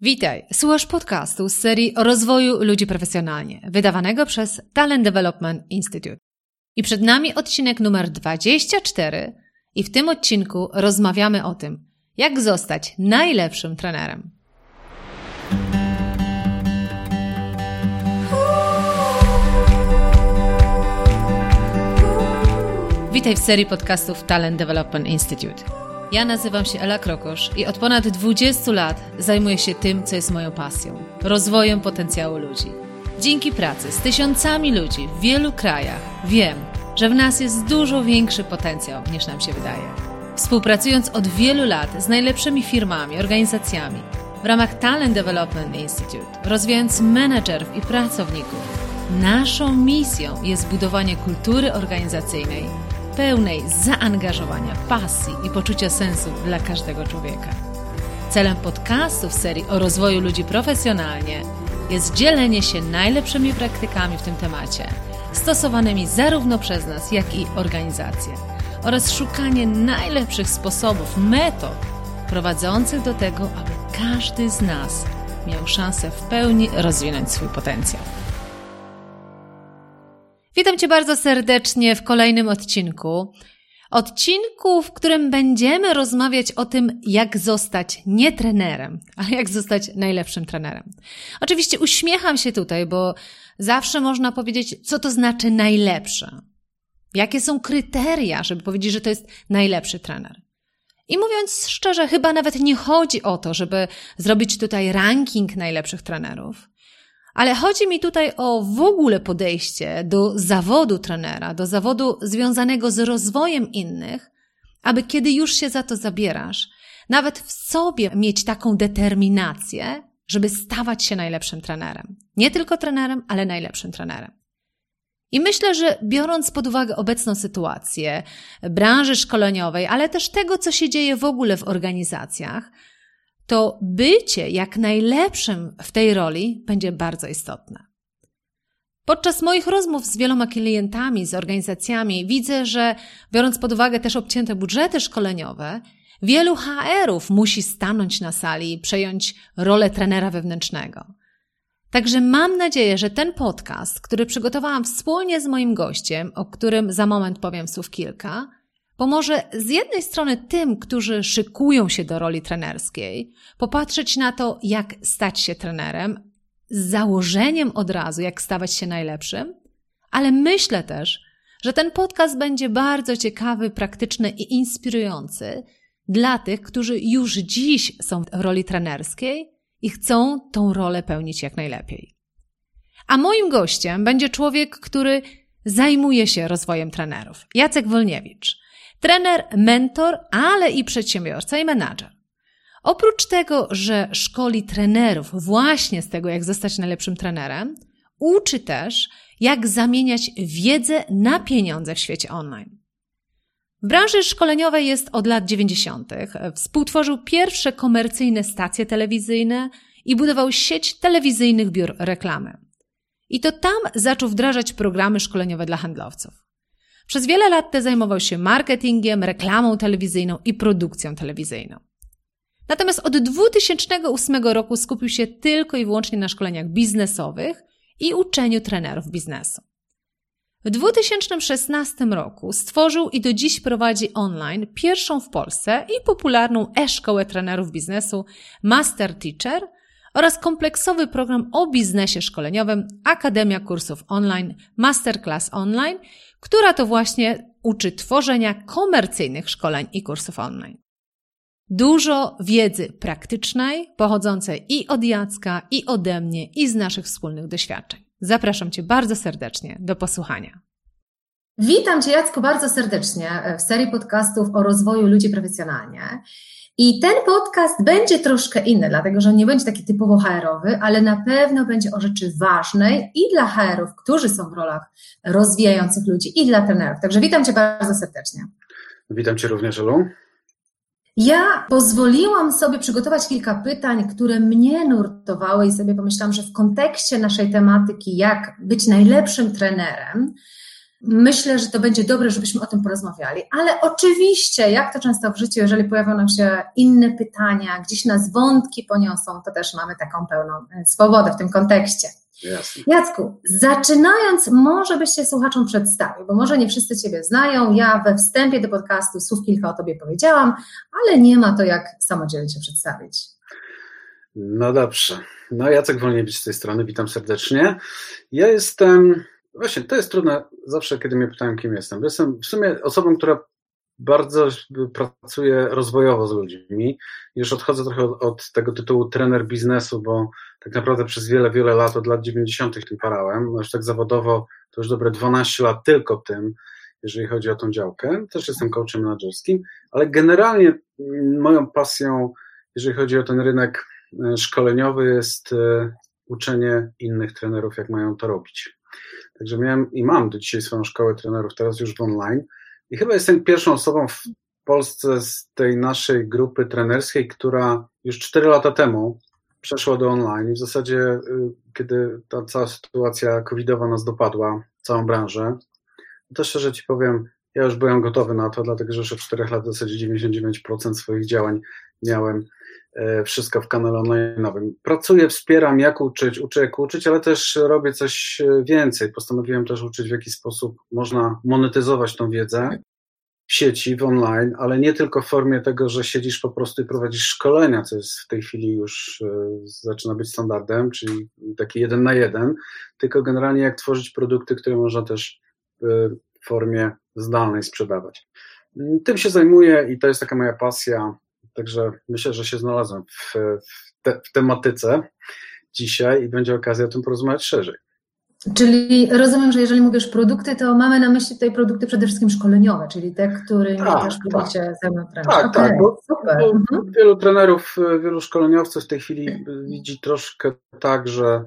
Witaj, słuchasz podcastu z serii o rozwoju ludzi profesjonalnie, wydawanego przez Talent Development Institute. I przed nami odcinek numer 24 i w tym odcinku rozmawiamy o tym, jak zostać najlepszym trenerem. Witaj w serii podcastów Talent Development Institute. Ja nazywam się Ela Krokosz i od ponad 20 lat zajmuję się tym, co jest moją pasją – rozwojem potencjału ludzi. Dzięki pracy z tysiącami ludzi w wielu krajach wiem, że w nas jest dużo większy potencjał niż nam się wydaje. Współpracując od wielu lat z najlepszymi firmami, organizacjami w ramach Talent Development Institute, rozwijając menedżerów i pracowników, naszą misją jest budowanie kultury organizacyjnej pełnej zaangażowania, pasji i poczucia sensu dla każdego człowieka. Celem podcastu w serii o rozwoju ludzi profesjonalnie jest dzielenie się najlepszymi praktykami w tym temacie, stosowanymi zarówno przez nas, jak i organizacje, oraz szukanie najlepszych sposobów, metod prowadzących do tego, aby każdy z nas miał szansę w pełni rozwinąć swój potencjał. Witam Cię bardzo serdecznie w kolejnym odcinku, w którym będziemy rozmawiać o tym, jak zostać nie trenerem, ale jak zostać najlepszym trenerem. Oczywiście uśmiecham się tutaj, bo zawsze można powiedzieć, co to znaczy najlepsze. Jakie są kryteria, żeby powiedzieć, że to jest najlepszy trener. I mówiąc szczerze, chyba nawet nie chodzi o to, żeby zrobić tutaj ranking najlepszych trenerów, ale chodzi mi tutaj o w ogóle podejście do zawodu trenera, do zawodu związanego z rozwojem innych, aby kiedy już się za to zabierasz, nawet w sobie mieć taką determinację, żeby stawać się najlepszym trenerem. Nie tylko trenerem, ale najlepszym trenerem. I myślę, że biorąc pod uwagę obecną sytuację branży szkoleniowej, ale też tego, co się dzieje w ogóle w organizacjach, to bycie jak najlepszym w tej roli będzie bardzo istotne. Podczas moich rozmów z wieloma klientami, z organizacjami widzę, że biorąc pod uwagę też obcięte budżety szkoleniowe, wielu HR-ów musi stanąć na sali i przejąć rolę trenera wewnętrznego. Także mam nadzieję, że ten podcast, który przygotowałam wspólnie z moim gościem, o którym za moment powiem słów kilka, pomoże z jednej strony tym, którzy szykują się do roli trenerskiej, popatrzeć na to, jak stać się trenerem, z założeniem od razu, jak stawać się najlepszym, ale myślę też, że ten podcast będzie bardzo ciekawy, praktyczny i inspirujący dla tych, którzy już dziś są w roli trenerskiej i chcą tą rolę pełnić jak najlepiej. A moim gościem będzie człowiek, który zajmuje się rozwojem trenerów. Jacek Wolniewicz. Trener, mentor, ale i przedsiębiorca i menadżer. Oprócz tego, że szkoli trenerów właśnie z tego, jak zostać najlepszym trenerem, uczy też, jak zamieniać wiedzę na pieniądze w świecie online. W branży szkoleniowej jest od lat 90. Współtworzył pierwsze komercyjne stacje telewizyjne i budował sieć telewizyjnych biur reklamy. I to tam zaczął wdrażać programy szkoleniowe dla handlowców. Przez wiele lat zajmował się marketingiem, reklamą telewizyjną i produkcją telewizyjną. Natomiast od 2008 roku skupił się tylko i wyłącznie na szkoleniach biznesowych i uczeniu trenerów biznesu. W 2016 roku stworzył i do dziś prowadzi online pierwszą w Polsce i popularną e-szkołę trenerów biznesu Master Teacher oraz kompleksowy program o biznesie szkoleniowym Akademia Kursów Online Masterclass Online, która to właśnie uczy tworzenia komercyjnych szkoleń i kursów online. Dużo wiedzy praktycznej, pochodzącej i od Jacka, i ode mnie, i z naszych wspólnych doświadczeń. Zapraszam Cię bardzo serdecznie do posłuchania. Witam Cię, Jacku, bardzo serdecznie w serii podcastów o rozwoju ludzi profesjonalnie. I ten podcast będzie troszkę inny, dlatego że nie będzie taki typowo HR-owy, ale na pewno będzie o rzeczy ważnej i dla HR-ów, którzy są w rolach rozwijających ludzi, i dla trenerów. Także witam Cię bardzo serdecznie. Witam Cię również, Elu. Ja pozwoliłam sobie przygotować kilka pytań, które mnie nurtowały i sobie pomyślałam, że w kontekście naszej tematyki, jak być najlepszym trenerem, myślę, że to będzie dobre, żebyśmy o tym porozmawiali, ale oczywiście, jak to często w życiu, jeżeli pojawią nam się inne pytania, gdzieś nas wątki poniosą, to też mamy taką pełną swobodę w tym kontekście. Jasne. Jacku, zaczynając, może byś się słuchaczom przedstawił, bo może nie wszyscy Ciebie znają, ja we wstępie do podcastu słów kilka o Tobie powiedziałam, ale nie ma to jak samodzielnie się przedstawić. No dobrze. No Jacek Wolniewicz z tej strony, witam serdecznie. Ja jestem, właśnie to jest trudne zawsze, kiedy mnie pytają, kim jestem. Jestem w sumie osobą, która bardzo pracuje rozwojowo z ludźmi. Już odchodzę trochę od tego tytułu trener biznesu, bo tak naprawdę przez wiele lat, od lat 90. tym parałem. Już tak zawodowo to już dobre 12 lat tylko tym, jeżeli chodzi o tą działkę. Też jestem coachem menedżerskim, ale generalnie moją pasją, jeżeli chodzi o ten rynek szkoleniowy, jest uczenie innych trenerów, jak mają to robić. Także miałem i mam do dzisiaj swoją szkołę trenerów, teraz już w online. I chyba jestem pierwszą osobą w Polsce z tej naszej grupy trenerskiej, która już 4 lata temu przeszła do online. I w zasadzie, kiedy ta cała sytuacja covidowa nas dopadła, całą branżę, to szczerze Ci powiem, ja już byłem gotowy na to, dlatego że już od 4 lat w zasadzie 99% swoich działań miałem wszystko w kanale online'owym. Pracuję, wspieram, jak uczyć, uczę jak uczyć, ale też robię coś więcej. Postanowiłem też uczyć, w jaki sposób można monetyzować tą wiedzę w sieci, w online, ale nie tylko w formie tego, że siedzisz po prostu i prowadzisz szkolenia, co jest w tej chwili już zaczyna być standardem, czyli taki 1 na 1, tylko generalnie jak tworzyć produkty, które można też w formie zdalnej sprzedawać. Tym się zajmuję i to jest taka moja pasja. Także myślę, że się znalazłem w tematyce dzisiaj i będzie okazja o tym porozmawiać szerzej. Czyli rozumiem, że jeżeli mówisz produkty, to mamy na myśli tutaj produkty przede wszystkim szkoleniowe, czyli te, którymi też próbujecie zajmować trener. Tak, bo super. Wielu trenerów, wielu szkoleniowców w tej chwili widzi troszkę tak, że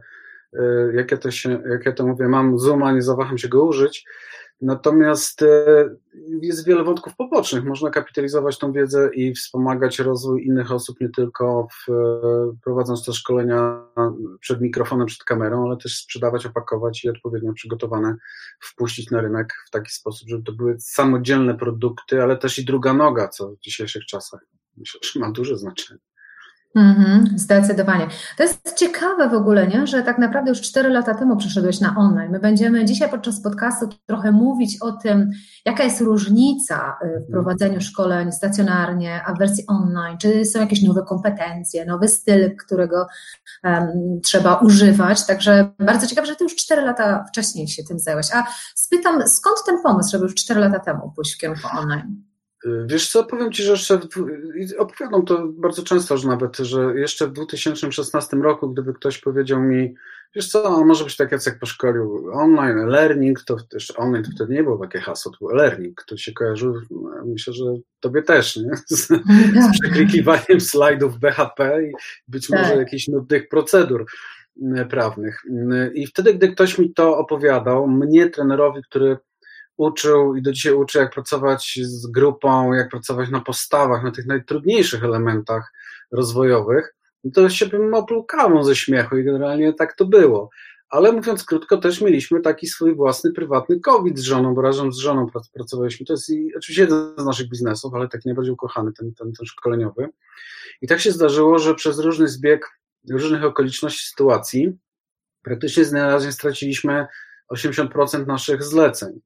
jak ja to mówię, mam Zooma, nie zawaham się go użyć. Natomiast jest wiele wątków pobocznych. Można kapitalizować tą wiedzę i wspomagać rozwój innych osób, nie tylko prowadząc te szkolenia przed mikrofonem, przed kamerą, ale też sprzedawać, opakować i odpowiednio przygotowane wpuścić na rynek w taki sposób, żeby to były samodzielne produkty, ale też i druga noga, co w dzisiejszych czasach myślę, że ma duże znaczenie. Zdecydowanie. To jest ciekawe w ogóle, nie? Że tak naprawdę już 4 lata temu przeszedłeś na online. My będziemy dzisiaj podczas podcastu trochę mówić o tym, jaka jest różnica w prowadzeniu szkoleń stacjonarnie, a w wersji online. Czy są jakieś nowe kompetencje, nowy styl, którego trzeba używać. Także bardzo ciekawe, że ty już 4 lata wcześniej się tym zajęłeś. A spytam, skąd ten pomysł, żeby już 4 lata temu pójść w kierunku online? Wiesz co, powiem Ci, że jeszcze opowiadam to bardzo często, że nawet, że jeszcze w 2016 roku, gdyby ktoś powiedział mi, wiesz co, może być tak, jak poszkolił online, learning, to też online to wtedy nie było takie hasło, to był learning, to się kojarzył, myślę, że Tobie też, nie? Z przeklikiwaniem slajdów BHP i być może jakichś nudnych procedur prawnych. I wtedy, gdy ktoś mi to opowiadał, mnie, trenerowi, który uczył i do dzisiaj uczy, jak pracować z grupą, jak pracować na postawach, na tych najtrudniejszych elementach rozwojowych, to się bym opluł kawą ze śmiechu i generalnie tak to było. Ale mówiąc krótko, też mieliśmy taki swój własny, prywatny COVID z żoną, bo razem z żoną pracowaliśmy. To jest oczywiście jeden z naszych biznesów, ale taki najbardziej ukochany, ten szkoleniowy. I tak się zdarzyło, że przez różny zbieg różnych okoliczności, sytuacji praktycznie z dnia na dzień straciliśmy 80% naszych zleceń.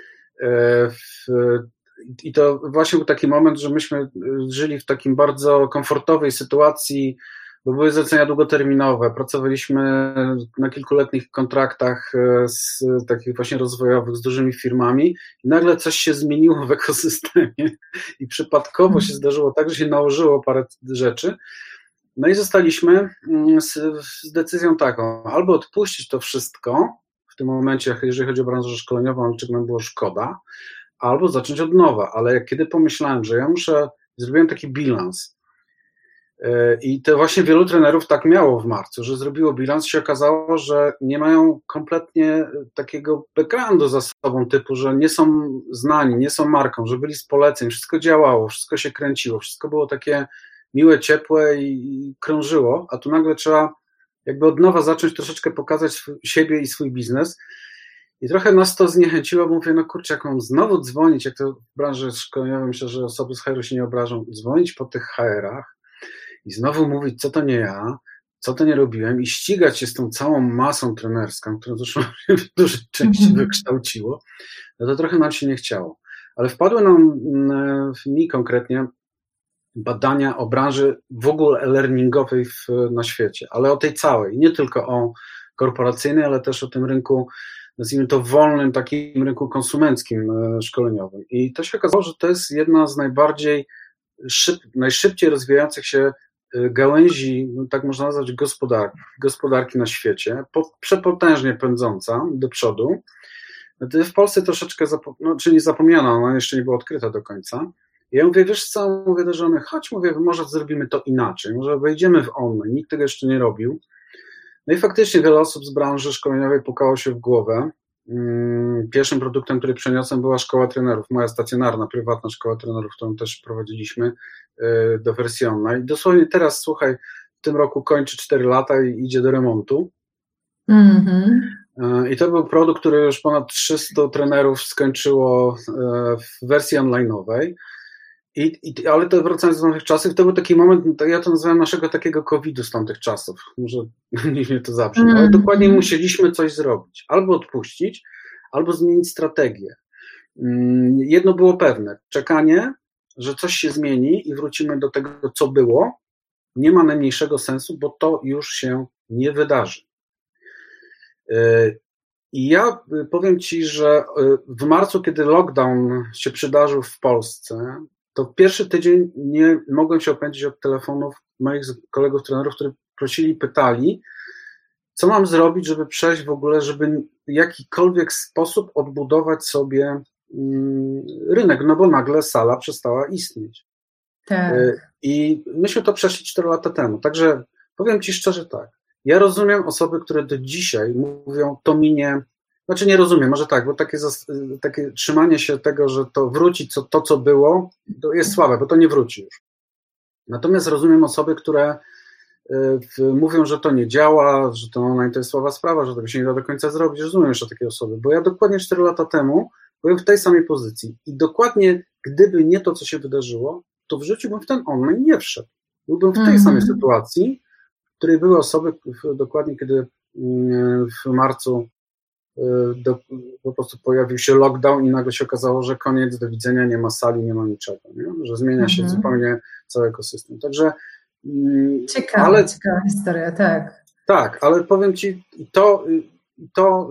I to właśnie był taki moment, że myśmy żyli w takim bardzo komfortowej sytuacji, bo były zlecenia długoterminowe, pracowaliśmy na kilkuletnich kontraktach z takich właśnie rozwojowych, z dużymi firmami i nagle coś się zmieniło w ekosystemie i przypadkowo się zdarzyło tak, że się nałożyło parę rzeczy. No i zostaliśmy z decyzją taką, albo odpuścić to wszystko w tym momencie, jeżeli chodzi o branżę szkoleniową, ale czego nam było szkoda, albo zacząć od nowa, ale kiedy pomyślałem, że ja zrobiłem taki bilans i to właśnie wielu trenerów tak miało w marcu, że zrobiło bilans, się okazało, że nie mają kompletnie takiego backgroundu za sobą, typu, że nie są znani, nie są marką, że byli z poleceń, wszystko działało, wszystko się kręciło, wszystko było takie miłe, ciepłe i krążyło, a tu nagle trzeba jakby od nowa zacząć troszeczkę pokazać siebie i swój biznes. I trochę nas to zniechęciło, bo mówię, no kurczę, jak mam znowu dzwonić, jak to w branży szkoleniowej, myślę, że osoby z HR-u się nie obrażą, dzwonić po tych HR-ach i znowu mówić, co to nie ja, co to nie robiłem i ścigać się z tą całą masą trenerską, którą zresztą w dużej części wykształciło, no to trochę nam się nie chciało. Ale wpadły mi konkretnie badania o branży w ogóle e-learningowej na świecie, ale o tej całej, nie tylko o korporacyjnej, ale też o tym rynku, nazwijmy to wolnym, takim rynku konsumenckim, szkoleniowym. I to się okazało, że to jest jedna z najszybciej rozwijających się gałęzi, tak można nazwać, gospodarki na świecie, przepotężnie pędząca do przodu. W Polsce troszeczkę, czyli zapomniana, ona jeszcze nie była odkryta do końca. I ja mówię, wiesz co, mówię do żony, chodź, mówię, może zrobimy to inaczej, może wejdziemy w online, nikt tego jeszcze nie robił. No i faktycznie wiele osób z branży szkoleniowej pukało się w głowę. Pierwszym produktem, który przeniosłem, była szkoła trenerów, moja stacjonarna, prywatna szkoła trenerów, którą też prowadziliśmy do wersji online. Dosłownie teraz, słuchaj, w tym roku kończy 4 lata i idzie do remontu. I to był produkt, który już ponad 300 trenerów skończyło w wersji online'owej. Ale to wracając do nowych czasów, to był taki moment, ja to nazywam naszego takiego COVID-u z tamtych czasów, może nie to zabrzmi, ale dokładnie musieliśmy coś zrobić, albo odpuścić, albo zmienić strategię. Jedno było pewne, czekanie, że coś się zmieni i wrócimy do tego, co było, nie ma najmniejszego sensu, bo to już się nie wydarzy. I ja powiem Ci, że w marcu, kiedy lockdown się przydarzył w Polsce, to pierwszy tydzień nie mogłem się opędzić od telefonów moich kolegów trenerów, którzy prosili, pytali, co mam zrobić, żeby przejść w ogóle, żeby w jakikolwiek sposób odbudować sobie rynek, no bo nagle sala przestała istnieć. Tak. I myśmy to przeszli 4 lata temu, także powiem Ci szczerze tak, ja rozumiem osoby, które do dzisiaj mówią, to minie. Znaczy nie rozumiem, może tak, bo takie trzymanie się tego, że to wróci, co było, to jest słabe, bo to nie wróci już. Natomiast rozumiem osoby, które mówią, że to nie działa, że to online to jest słaba sprawa, że tego się nie da do końca zrobić. Rozumiem jeszcze takie osoby, bo ja dokładnie 4 lata temu byłem w tej samej pozycji i dokładnie gdyby nie to, co się wydarzyło, to w życiu bym w ten online nie wszedł. Byłbym w tej samej sytuacji, w której były osoby dokładnie, kiedy w marcu po prostu pojawił się lockdown i nagle się okazało, że koniec, do widzenia, nie ma sali, nie ma niczego, nie? Że zmienia się zupełnie cały ekosystem. Także ciekawa historia, tak. Tak, ale powiem Ci, to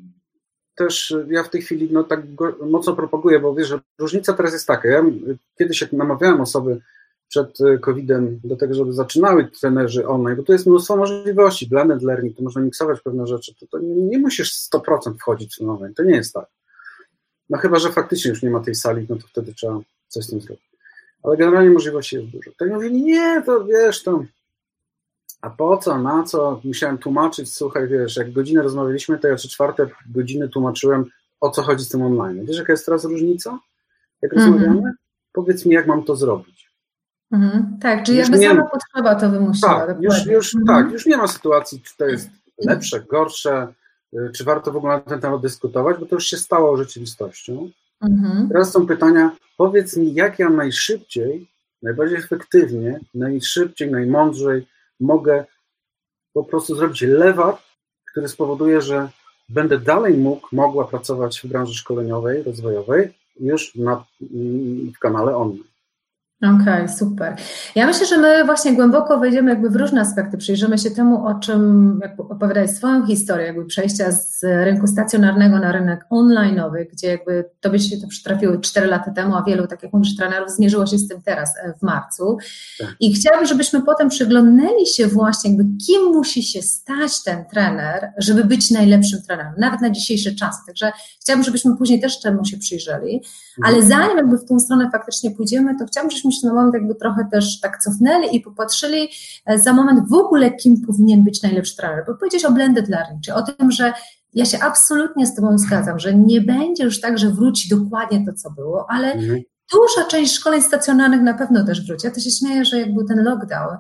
też ja w tej chwili tak mocno propaguję, bo wiesz, że różnica teraz jest taka. Ja kiedyś namawiałem osoby przed COVID-em do tego, żeby zaczynały trenerzy online, bo tu jest mnóstwo możliwości, blended learning, to można miksować pewne rzeczy, to nie musisz 100% wchodzić w ten online, to nie jest tak. No chyba, że faktycznie już nie ma tej sali, no to wtedy trzeba coś z tym zrobić. Ale generalnie możliwości jest dużo. To mówili, nie, to wiesz, to a po co, na co? Musiałem tłumaczyć, słuchaj, wiesz, jak godzinę rozmawialiśmy, to ja 3/4 godziny tłumaczyłem, o co chodzi z tym online. Wiesz, jaka jest teraz różnica? Jak rozmawiamy? Powiedz mi, jak mam to zrobić. Tak, czyli jakby sama potrzeba to wymusiła. Tak, już nie ma sytuacji, czy to jest lepsze, gorsze, czy warto w ogóle na ten temat dyskutować, bo to już się stało rzeczywistością. Teraz są pytania, powiedz mi, jak ja najszybciej, najbardziej efektywnie, najszybciej, najmądrzej mogę po prostu zrobić lewak, który spowoduje, że będę dalej mogła pracować w branży szkoleniowej, rozwojowej już w kanale online. Okej, super. Ja myślę, że my właśnie głęboko wejdziemy jakby w różne aspekty, przyjrzymy się temu, o czym jakby opowiadałeś swoją historię, jakby przejścia z rynku stacjonarnego na rynek online'owy, gdzie jakby tobie się to przytrafiło 4 lata temu, a wielu, tak jak mówisz, trenerów zmierzyło się z tym teraz w marcu. Tak. I chciałabym, żebyśmy potem przyglądnęli się właśnie jakby kim musi się stać ten trener, żeby być najlepszym trenerem, nawet na dzisiejsze czasy. Także chciałabym, żebyśmy później też temu się przyjrzeli, ale zanim jakby w tą stronę faktycznie pójdziemy, to chciałabym, żebyśmy się na moment jakby trochę też tak cofnęli i popatrzyli za moment w ogóle, kim powinien być najlepszy trener. Bo powiedziałeś o blended learning, czyli o tym, że ja się absolutnie z Tobą zgadzam, że nie będzie już tak, że wróci dokładnie to, co było, ale duża część szkoleń stacjonarnych na pewno też wróci. Ja to się śmieję, że jak był ten lockdown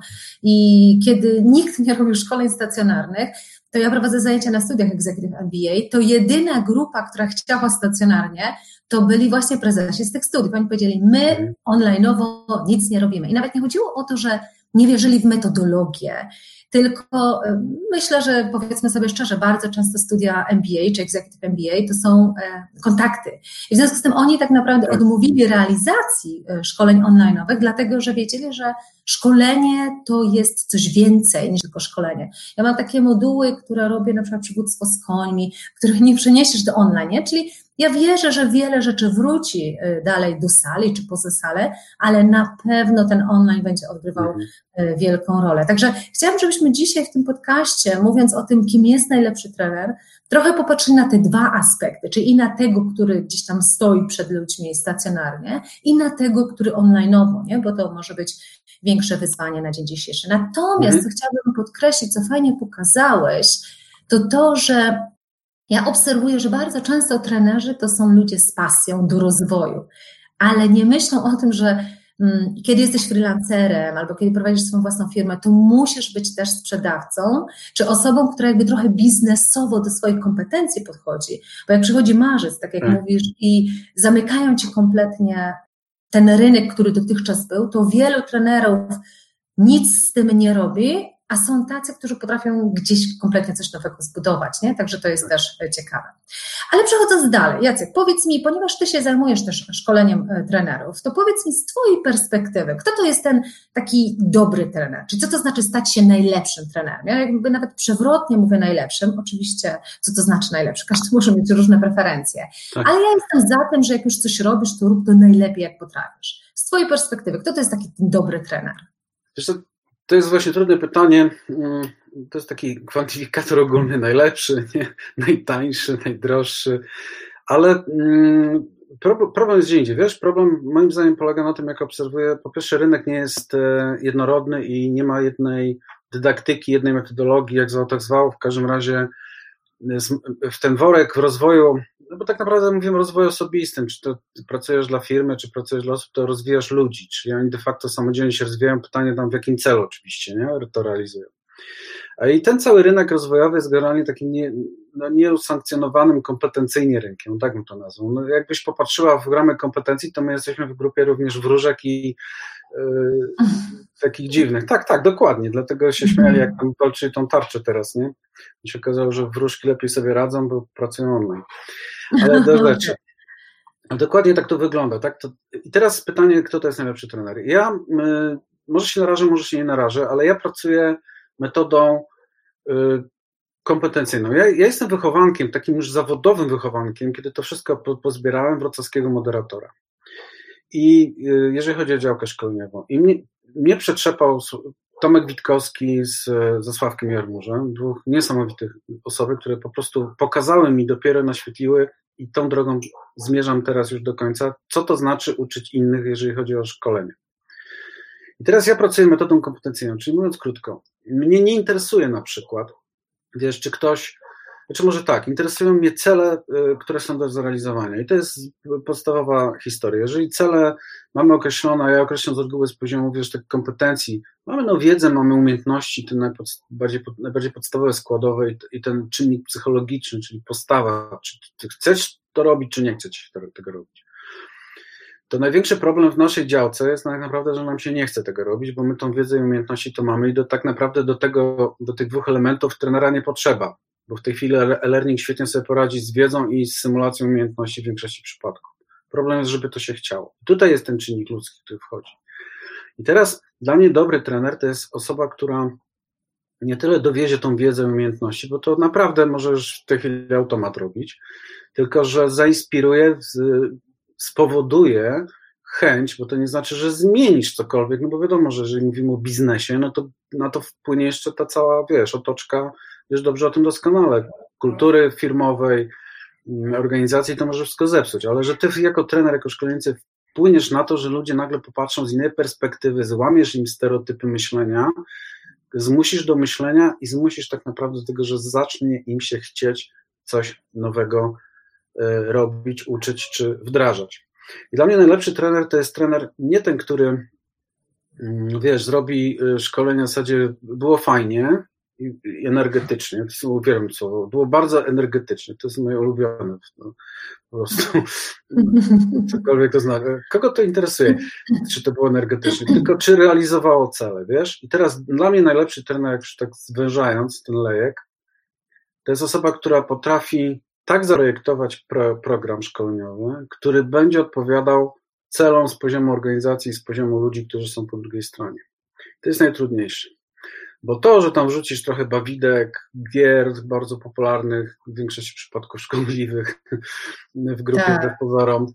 i kiedy nikt nie robił szkoleń stacjonarnych, to ja prowadzę zajęcia na studiach Executive MBA, to jedyna grupa, która chciała stacjonarnie, to byli właśnie prezesi z tych studiów. Oni powiedzieli, my online'owo nic nie robimy. I nawet nie chodziło o to, że nie wierzyli w metodologię, tylko myślę, że powiedzmy sobie szczerze, bardzo często studia MBA czy Executive MBA to są kontakty. I w związku z tym oni tak naprawdę odmówili realizacji szkoleń online'owych, dlatego że wiedzieli, że szkolenie to jest coś więcej niż tylko szkolenie. Ja mam takie moduły, które robię, na przykład przywództwo z końmi, których nie przeniesiesz do online, nie? Czyli ja wierzę, że wiele rzeczy wróci dalej do sali czy poza salę, ale na pewno ten online będzie odgrywał wielką rolę. Także chciałam, żebyśmy dzisiaj w tym podcaście, mówiąc o tym, kim jest najlepszy trener, trochę popatrzyli na te dwa aspekty, czyli i na tego, który gdzieś tam stoi przed ludźmi stacjonarnie, i na tego, który online'owo, nie? Bo to może być większe wyzwanie na dzień dzisiejszy. Natomiast co chciałabym podkreślić, co fajnie pokazałeś, to, że ja obserwuję, że bardzo często trenerzy to są ludzie z pasją do rozwoju, ale nie myślą o tym, że kiedy jesteś freelancerem albo kiedy prowadzisz swoją własną firmę, to musisz być też sprzedawcą, czy osobą, która jakby trochę biznesowo do swoich kompetencji podchodzi, bo jak przychodzi marzec, tak jak mówisz, i zamykają ci kompletnie ten rynek, który dotychczas był, to wielu trenerów nic z tym nie robi, a są tacy, którzy potrafią gdzieś kompletnie coś nowego zbudować, nie? Także to jest też ciekawe. Ale przechodząc dalej, Jacek, powiedz mi, ponieważ Ty się zajmujesz też szkoleniem trenerów, to powiedz mi z Twojej perspektywy, kto to jest ten taki dobry trener? Czyli co to znaczy stać się najlepszym trenerem? Ja jakby nawet przewrotnie mówię najlepszym, oczywiście, co to znaczy najlepszy? Każdy może mieć różne preferencje, ale ja jestem za tym, że jak już coś robisz, to rób to najlepiej, jak potrafisz. Z Twojej perspektywy, kto to jest taki dobry trener? Wiesz co, to jest właśnie trudne pytanie. To jest taki kwantyfikator ogólny, najlepszy, nie? Najtańszy, najdroższy, ale problem jest gdzie indziej. Wiesz, problem moim zdaniem polega na tym, jak obserwuję, po pierwsze rynek nie jest jednorodny i nie ma jednej dydaktyki, jednej metodologii, jak zwał, tak zwał, w każdym razie w ten worek w rozwoju, no bo tak naprawdę mówimy o rozwoju osobistym, czy to pracujesz dla firmy, czy pracujesz dla osób, to rozwijasz ludzi, czyli oni de facto samodzielnie się rozwijają, pytanie tam w jakim celu oczywiście, nie? To realizują. I ten cały rynek rozwojowy jest generalnie takim nieusankcjonowanym kompetencyjnie rynkiem, tak bym to nazwał. No jakbyś popatrzyła w ramach kompetencji, to my jesteśmy w grupie również wróżek i takich dziwnych. Tak, dokładnie, dlatego się śmiali, jak tam walczyli tą tarczę teraz, nie? I się okazało, że wróżki lepiej sobie radzą, bo pracują online. Ale do rzeczy. Dokładnie tak to wygląda, tak? I teraz pytanie, kto to jest najlepszy trener? Ja, może się narażę, może się nie narażę, ale ja pracuję metodą kompetencyjną. Ja jestem wychowankiem, takim już zawodowym wychowankiem, kiedy to wszystko pozbierałem, wrocławskiego moderatora. I jeżeli chodzi o działkę szkoleniową. I mnie przetrzepał Tomek Witkowski ze Sławkiem Jarmużem, dwóch niesamowitych osoby, które po prostu pokazały mi, dopiero naświetliły i tą drogą zmierzam teraz już do końca, co to znaczy uczyć innych, jeżeli chodzi o szkolenie. I teraz ja pracuję metodą kompetencyjną, czyli mówiąc krótko, mnie nie interesuje na przykład, wiesz, czy ktoś, znaczy może tak, interesują mnie cele, które są do zrealizowania i to jest podstawowa historia. Jeżeli cele mamy określone, a ja określam z reguły z poziomu, wiesz, tych kompetencji, mamy wiedzę, mamy umiejętności, te najbardziej podstawowe, składowe i ten czynnik psychologiczny, czyli postawa, czy ty chcesz to robić, czy nie chcesz tego robić. To największy problem w naszej działce jest tak naprawdę, że nam się nie chce tego robić, bo my tą wiedzę i umiejętności to mamy i tak naprawdę do tych dwóch elementów trenera nie potrzeba, bo w tej chwili e-learning świetnie sobie poradzi z wiedzą i z symulacją umiejętności w większości przypadków. Problem jest, żeby to się chciało. Tutaj jest ten czynnik ludzki, który wchodzi. I teraz dla mnie dobry trener to jest osoba, która nie tyle dowiezie tą wiedzę i umiejętności, bo to naprawdę możesz w tej chwili automat robić, tylko że zainspiruje, spowoduje chęć, bo to nie znaczy, że zmienisz cokolwiek, no bo wiadomo, że jeżeli mówimy o biznesie, no to na to wpłynie jeszcze ta cała, wiesz, otoczka, wiesz dobrze o tym doskonale, kultury firmowej, organizacji, to może wszystko zepsuć, ale że ty jako trener, jako szkolenicy wpłyniesz na to, że ludzie nagle popatrzą z innej perspektywy, złamiesz im stereotypy myślenia, zmusisz do myślenia i zmusisz tak naprawdę do tego, że zacznie im się chcieć coś nowego robić, uczyć czy wdrażać. I dla mnie najlepszy trener to jest trener nie ten, który, wiesz, zrobi szkolenie w zasadzie było fajnie i energetycznie, to jest uwielbiam słowo, było bardzo energetyczne, to jest moje ulubione, no, po prostu cokolwiek to znaczy. Kogo to interesuje, czy to było energetyczne, tylko czy realizowało cele, wiesz? I teraz dla mnie najlepszy trener, jak już tak zwężając ten lejek, to jest osoba, która potrafi tak zaprojektować program szkoleniowy, który będzie odpowiadał celom z poziomu organizacji, z poziomu ludzi, którzy są po drugiej stronie. To jest najtrudniejsze. Bo to, że tam wrzucisz trochę bawidek, gier bardzo popularnych, w większości przypadków szkodliwych w grupie wbrew pozorom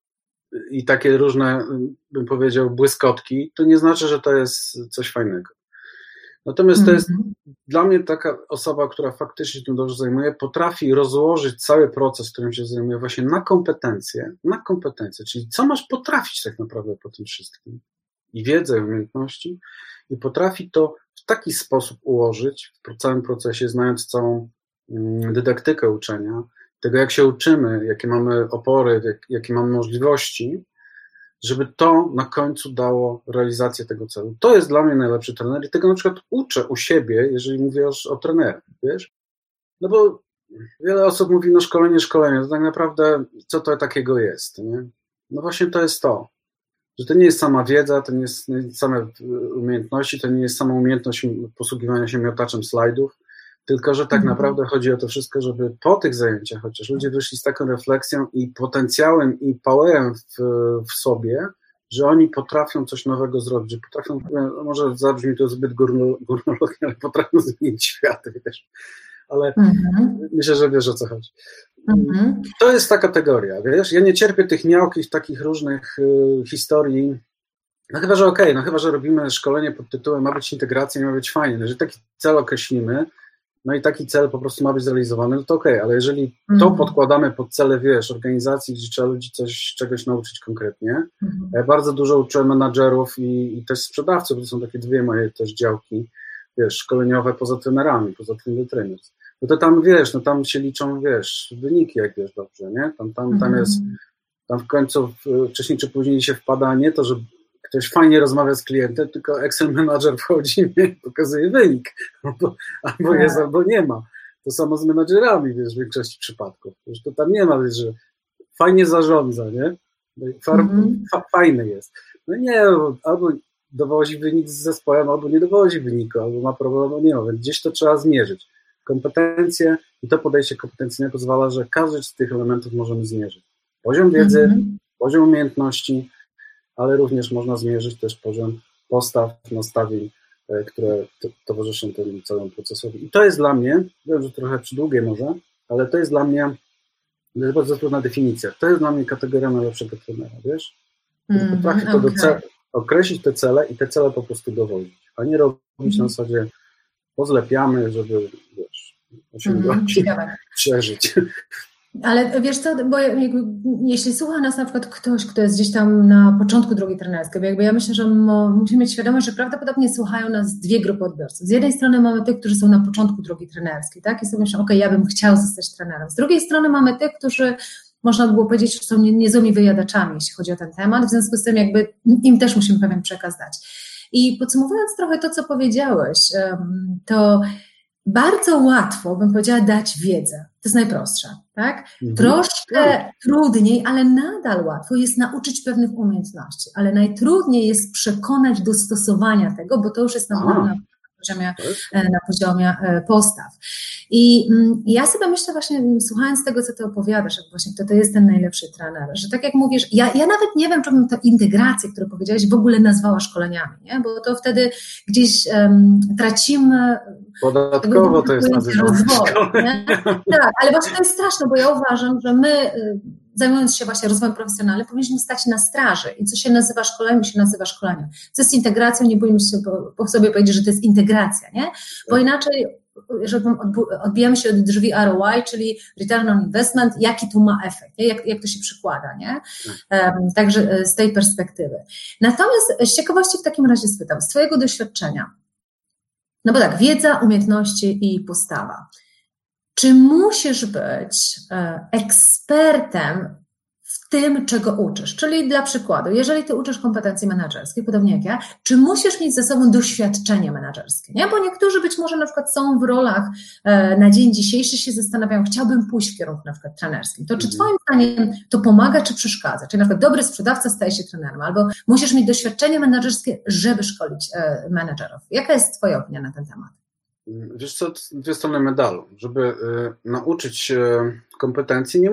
i takie różne, bym powiedział, błyskotki, to nie znaczy, że to jest coś fajnego. Natomiast to jest dla mnie taka osoba, która faktycznie się tym dobrze zajmuje, potrafi rozłożyć cały proces, którym się zajmuje, właśnie na kompetencje, czyli co masz potrafić tak naprawdę po tym wszystkim. I wiedzę, i umiejętności, i potrafi to w taki sposób ułożyć w całym procesie, znając całą dydaktykę uczenia, tego jak się uczymy, jakie mamy opory, jakie mamy możliwości, żeby to na końcu dało realizację tego celu. To jest dla mnie najlepszy trener i tego na przykład uczę u siebie, jeżeli mówię o trenerach, wiesz? No bo wiele osób mówi, no szkolenie, to tak naprawdę co to takiego jest, nie? No właśnie to jest to, że to nie jest sama wiedza, to nie jest same umiejętności, to nie jest sama umiejętność posługiwania się miotaczem slajdów, tylko że tak naprawdę chodzi o to wszystko, żeby po tych zajęciach chociaż ludzie wyszli z taką refleksją i potencjałem i powerem w sobie, że oni potrafią coś nowego zrobić, że potrafią, może zabrzmi to zbyt górnologicznie, ale potrafią zmienić świat, wiesz. Ale myślę, że wiesz, o co chodzi. To jest ta kategoria, wiesz, ja nie cierpię tych miałkich, takich różnych historii, no chyba, że chyba, że robimy szkolenie pod tytułem ma być integracja, ma być fajnie, jeżeli taki cel określimy, no i taki cel po prostu ma być zrealizowany, no to ale jeżeli to podkładamy pod cele, wiesz, organizacji, gdzie trzeba ludzi czegoś nauczyć konkretnie, ja bardzo dużo uczyłem menadżerów i też sprzedawców, to są takie dwie moje też działki, wiesz, szkoleniowe poza trenerami, poza trainers. No to tam, wiesz, no tam się liczą, wiesz, wyniki, jak wiesz dobrze, nie? Tam jest, tam w końcu wcześniej czy później się wpada nie to, że ktoś fajnie rozmawia z klientem, tylko Excel Manager wchodzi i pokazuje wynik. Albo jest, albo nie ma. To samo z menadżerami, wiesz, w większości przypadków. Wiesz, to tam nie ma, wiesz, że fajnie zarządza, nie? Fajny jest. No nie, albo dowozi wynik z zespołem, albo nie dowozi wyniku, albo ma problem, albo nie ma. Więc gdzieś to trzeba zmierzyć. Kompetencje i to podejście kompetencyjne pozwala, że każdy z tych elementów możemy zmierzyć. Poziom wiedzy, poziom umiejętności, ale również można zmierzyć też poziom postaw, nastawień, które towarzyszą temu całemu procesowi. I to jest dla mnie, wiem, że trochę przydługie może, ale to jest dla mnie, to jest bardzo trudna definicja, to jest dla mnie kategoria najlepszego trenera, wiesz? Potrafi to określić te cele i te cele po prostu dowozić, a nie robić na zasadzie pozlepiamy, żeby, wiesz, osiągnąć, przeżyć. Ale wiesz co, bo jeśli słucha nas na przykład ktoś, kto jest gdzieś tam na początku drogi trenerskiej, bo jakby ja myślę, że musimy mieć świadomość, że prawdopodobnie słuchają nas dwie grupy odbiorców. Z jednej strony mamy tych, którzy są na początku drogi trenerskiej, tak? I sobie myślą, ja bym chciał zostać trenerem. Z drugiej strony mamy tych, którzy można by było powiedzieć, że są niezłymi wyjadaczami, jeśli chodzi o ten temat, w związku z tym jakby im też musimy pewien przekaz dać. I podsumowując trochę to, co powiedziałeś, to bardzo łatwo, bym powiedziała, dać wiedzę. To jest najprostsze, tak? Troszkę trudniej, ale nadal łatwo jest nauczyć pewnych umiejętności, ale najtrudniej jest przekonać do stosowania tego, bo to już jest na poziomie postaw. I ja sobie myślę właśnie, słuchając tego, co ty opowiadasz, jak właśnie kto to jest ten najlepszy trener, że tak jak mówisz, ja nawet nie wiem, czy bym to integrację, którą powiedziałeś, w ogóle nazwała szkoleniami, nie? Bo to wtedy gdzieś tracimy... Podatkowo to jest nazywane. Tak, ale właśnie to jest straszne, bo ja uważam, że my, zajmując się właśnie rozwojem profesjonalnym, powinniśmy stać na straży i co się nazywa szkoleniem, się nazywa szkoleniem. Co jest integracją, nie bójmy się po sobie powiedzieć, że to jest integracja, nie? Bo inaczej, że odbijamy się od drzwi ROI, czyli Return on Investment, jaki tu ma efekt, nie? Jak to się przykłada, nie? Także z tej perspektywy. Natomiast z ciekawości w takim razie spytam, z twojego doświadczenia, no bo tak, wiedza, umiejętności i postawa. Czy musisz być ekspertem w tym, czego uczysz. Czyli dla przykładu, jeżeli ty uczysz kompetencji menedżerskich, podobnie jak ja, czy musisz mieć ze sobą doświadczenie menedżerskie, nie? Bo niektórzy być może na przykład są w rolach na dzień dzisiejszy, się zastanawiają, chciałbym pójść w kierunku na przykład trenerskim. To czy twoim zdaniem to pomaga, czy przeszkadza? Czyli na przykład dobry sprzedawca staje się trenerem, albo musisz mieć doświadczenie menedżerskie, żeby szkolić menedżerów. Jaka jest twoja opinia na ten temat? Wiesz co, dwie strony medalu. Żeby nauczyć się kompetencji,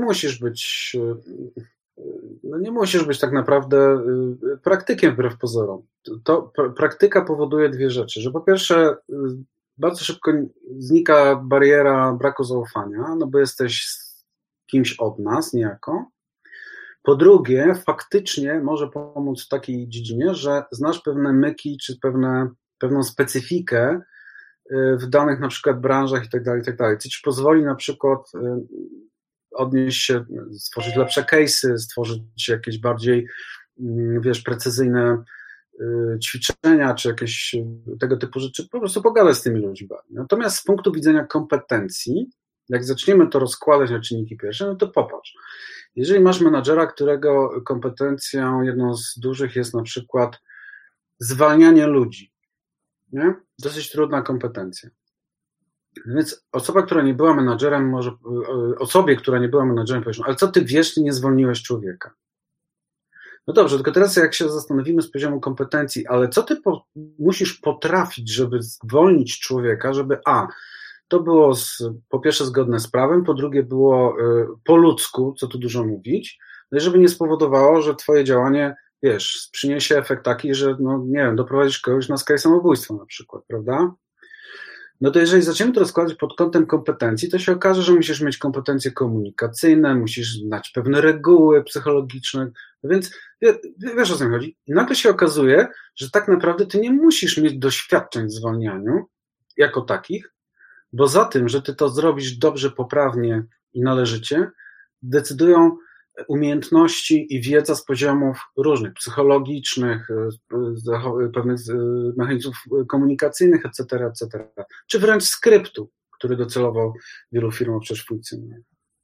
nie musisz być tak naprawdę praktykiem wbrew pozorom. Praktyka powoduje dwie rzeczy, że po pierwsze bardzo szybko znika bariera braku zaufania, no bo jesteś kimś od nas niejako. Po drugie, faktycznie może pomóc w takiej dziedzinie, że znasz pewne myki czy pewną specyfikę w danych na przykład branżach i tak dalej, co ci pozwoli na przykład odnieść się, stworzyć lepsze case'y, stworzyć jakieś bardziej, precyzyjne ćwiczenia, czy jakieś tego typu rzeczy, po prostu pogadać z tymi ludźmi. Natomiast z punktu widzenia kompetencji, jak zaczniemy to rozkładać na czynniki pierwsze, no to popatrz. Jeżeli masz menadżera, którego kompetencją jedną z dużych jest na przykład zwalnianie ludzi, nie? Dosyć trudna kompetencja. Więc osobie, która nie była menadżerem, powiesz, ale co ty wiesz, ty nie zwolniłeś człowieka? No dobrze, tylko teraz jak się zastanowimy z poziomu kompetencji, ale co ty musisz potrafić, żeby zwolnić człowieka, żeby to było po pierwsze zgodne z prawem, po drugie było po ludzku, co tu dużo mówić, no i żeby nie spowodowało, że twoje działanie, przyniesie efekt taki, że, doprowadzisz kogoś na skraj samobójstwa na przykład, prawda? No to jeżeli zaczniemy to rozkładać pod kątem kompetencji, to się okaże, że musisz mieć kompetencje komunikacyjne, musisz znać pewne reguły psychologiczne, więc wiesz, o co mi chodzi. I nagle się okazuje, że tak naprawdę ty nie musisz mieć doświadczeń w zwalnianiu jako takich, bo za tym, że ty to zrobisz dobrze, poprawnie i należycie, decydują umiejętności i wiedza z poziomów różnych, psychologicznych, pewnych mechanizmów komunikacyjnych, etc., czy wręcz skryptu, który docelowo w wielu firmach przecież funkcjonuje.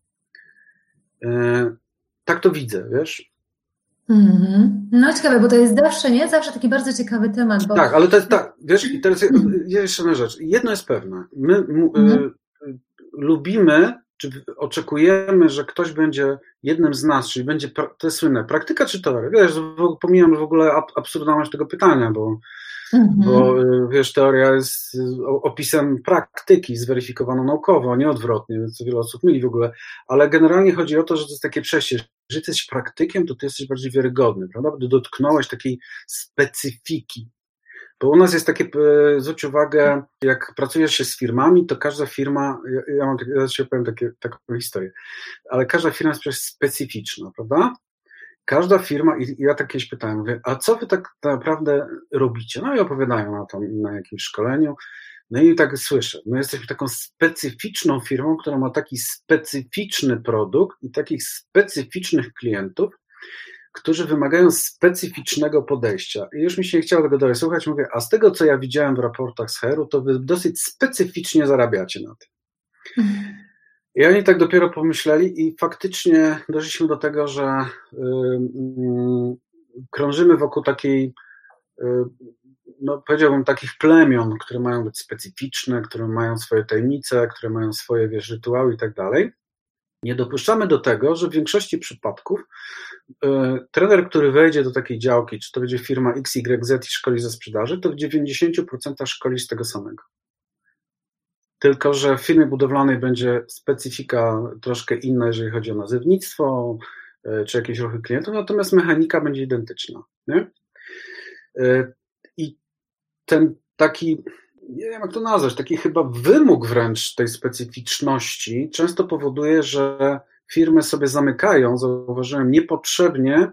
Tak to widzę, wiesz? No ciekawe, bo to jest zawsze taki bardzo ciekawy temat. Bo... Tak, ale to jest tak, wiesz, i teraz jeszcze jedna rzecz. Jedno jest pewne, my lubimy, czy oczekujemy, że ktoś będzie jednym z nas, czyli będzie, to jest słynne, praktyka czy teoria? Wiesz, pomijam w ogóle absurdalność tego pytania, bo wiesz, teoria jest opisem praktyki zweryfikowaną naukowo, a nie odwrotnie, więc wiele osób myli w ogóle, ale generalnie chodzi o to, że to jest takie przejście, że jesteś praktykiem, to ty jesteś bardziej wiarygodny, prawda? Bo dotknąłeś takiej specyfiki. Bo u nas jest takie, zwróć uwagę, jak pracujesz się z firmami, to każda firma, ja ci opowiem taką historię, ale każda firma jest przecież specyficzna, prawda? Każda firma, i ja tak kiedyś pytałem, mówię, a co wy tak naprawdę robicie? No i opowiadają na to na jakimś szkoleniu, no i tak słyszę, my jesteśmy taką specyficzną firmą, która ma taki specyficzny produkt i takich specyficznych klientów, którzy wymagają specyficznego podejścia. I już mi się nie chciało tego dalej słuchać, mówię, a z tego, co ja widziałem w raportach z HR-u, to wy dosyć specyficznie zarabiacie na tym. I oni tak dopiero pomyśleli i faktycznie doszliśmy do tego, że krążymy wokół takiej, powiedziałbym, takich plemion, które mają być specyficzne, które mają swoje tajemnice, które mają swoje, rytuały i tak dalej. Nie dopuszczamy do tego, że w większości przypadków trener, który wejdzie do takiej działki, czy to będzie firma XYZ i szkoli ze sprzedaży, to w 90% szkoli z tego samego. Tylko że w firmie budowlanej będzie specyfika troszkę inna, jeżeli chodzi o nazewnictwo, czy jakieś ruchy klientów, natomiast mechanika będzie identyczna. Nie? I ten taki, nie wiem jak to nazwać, taki chyba wymóg wręcz tej specyficzności często powoduje, że firmy sobie zamykają, zauważyłem, niepotrzebnie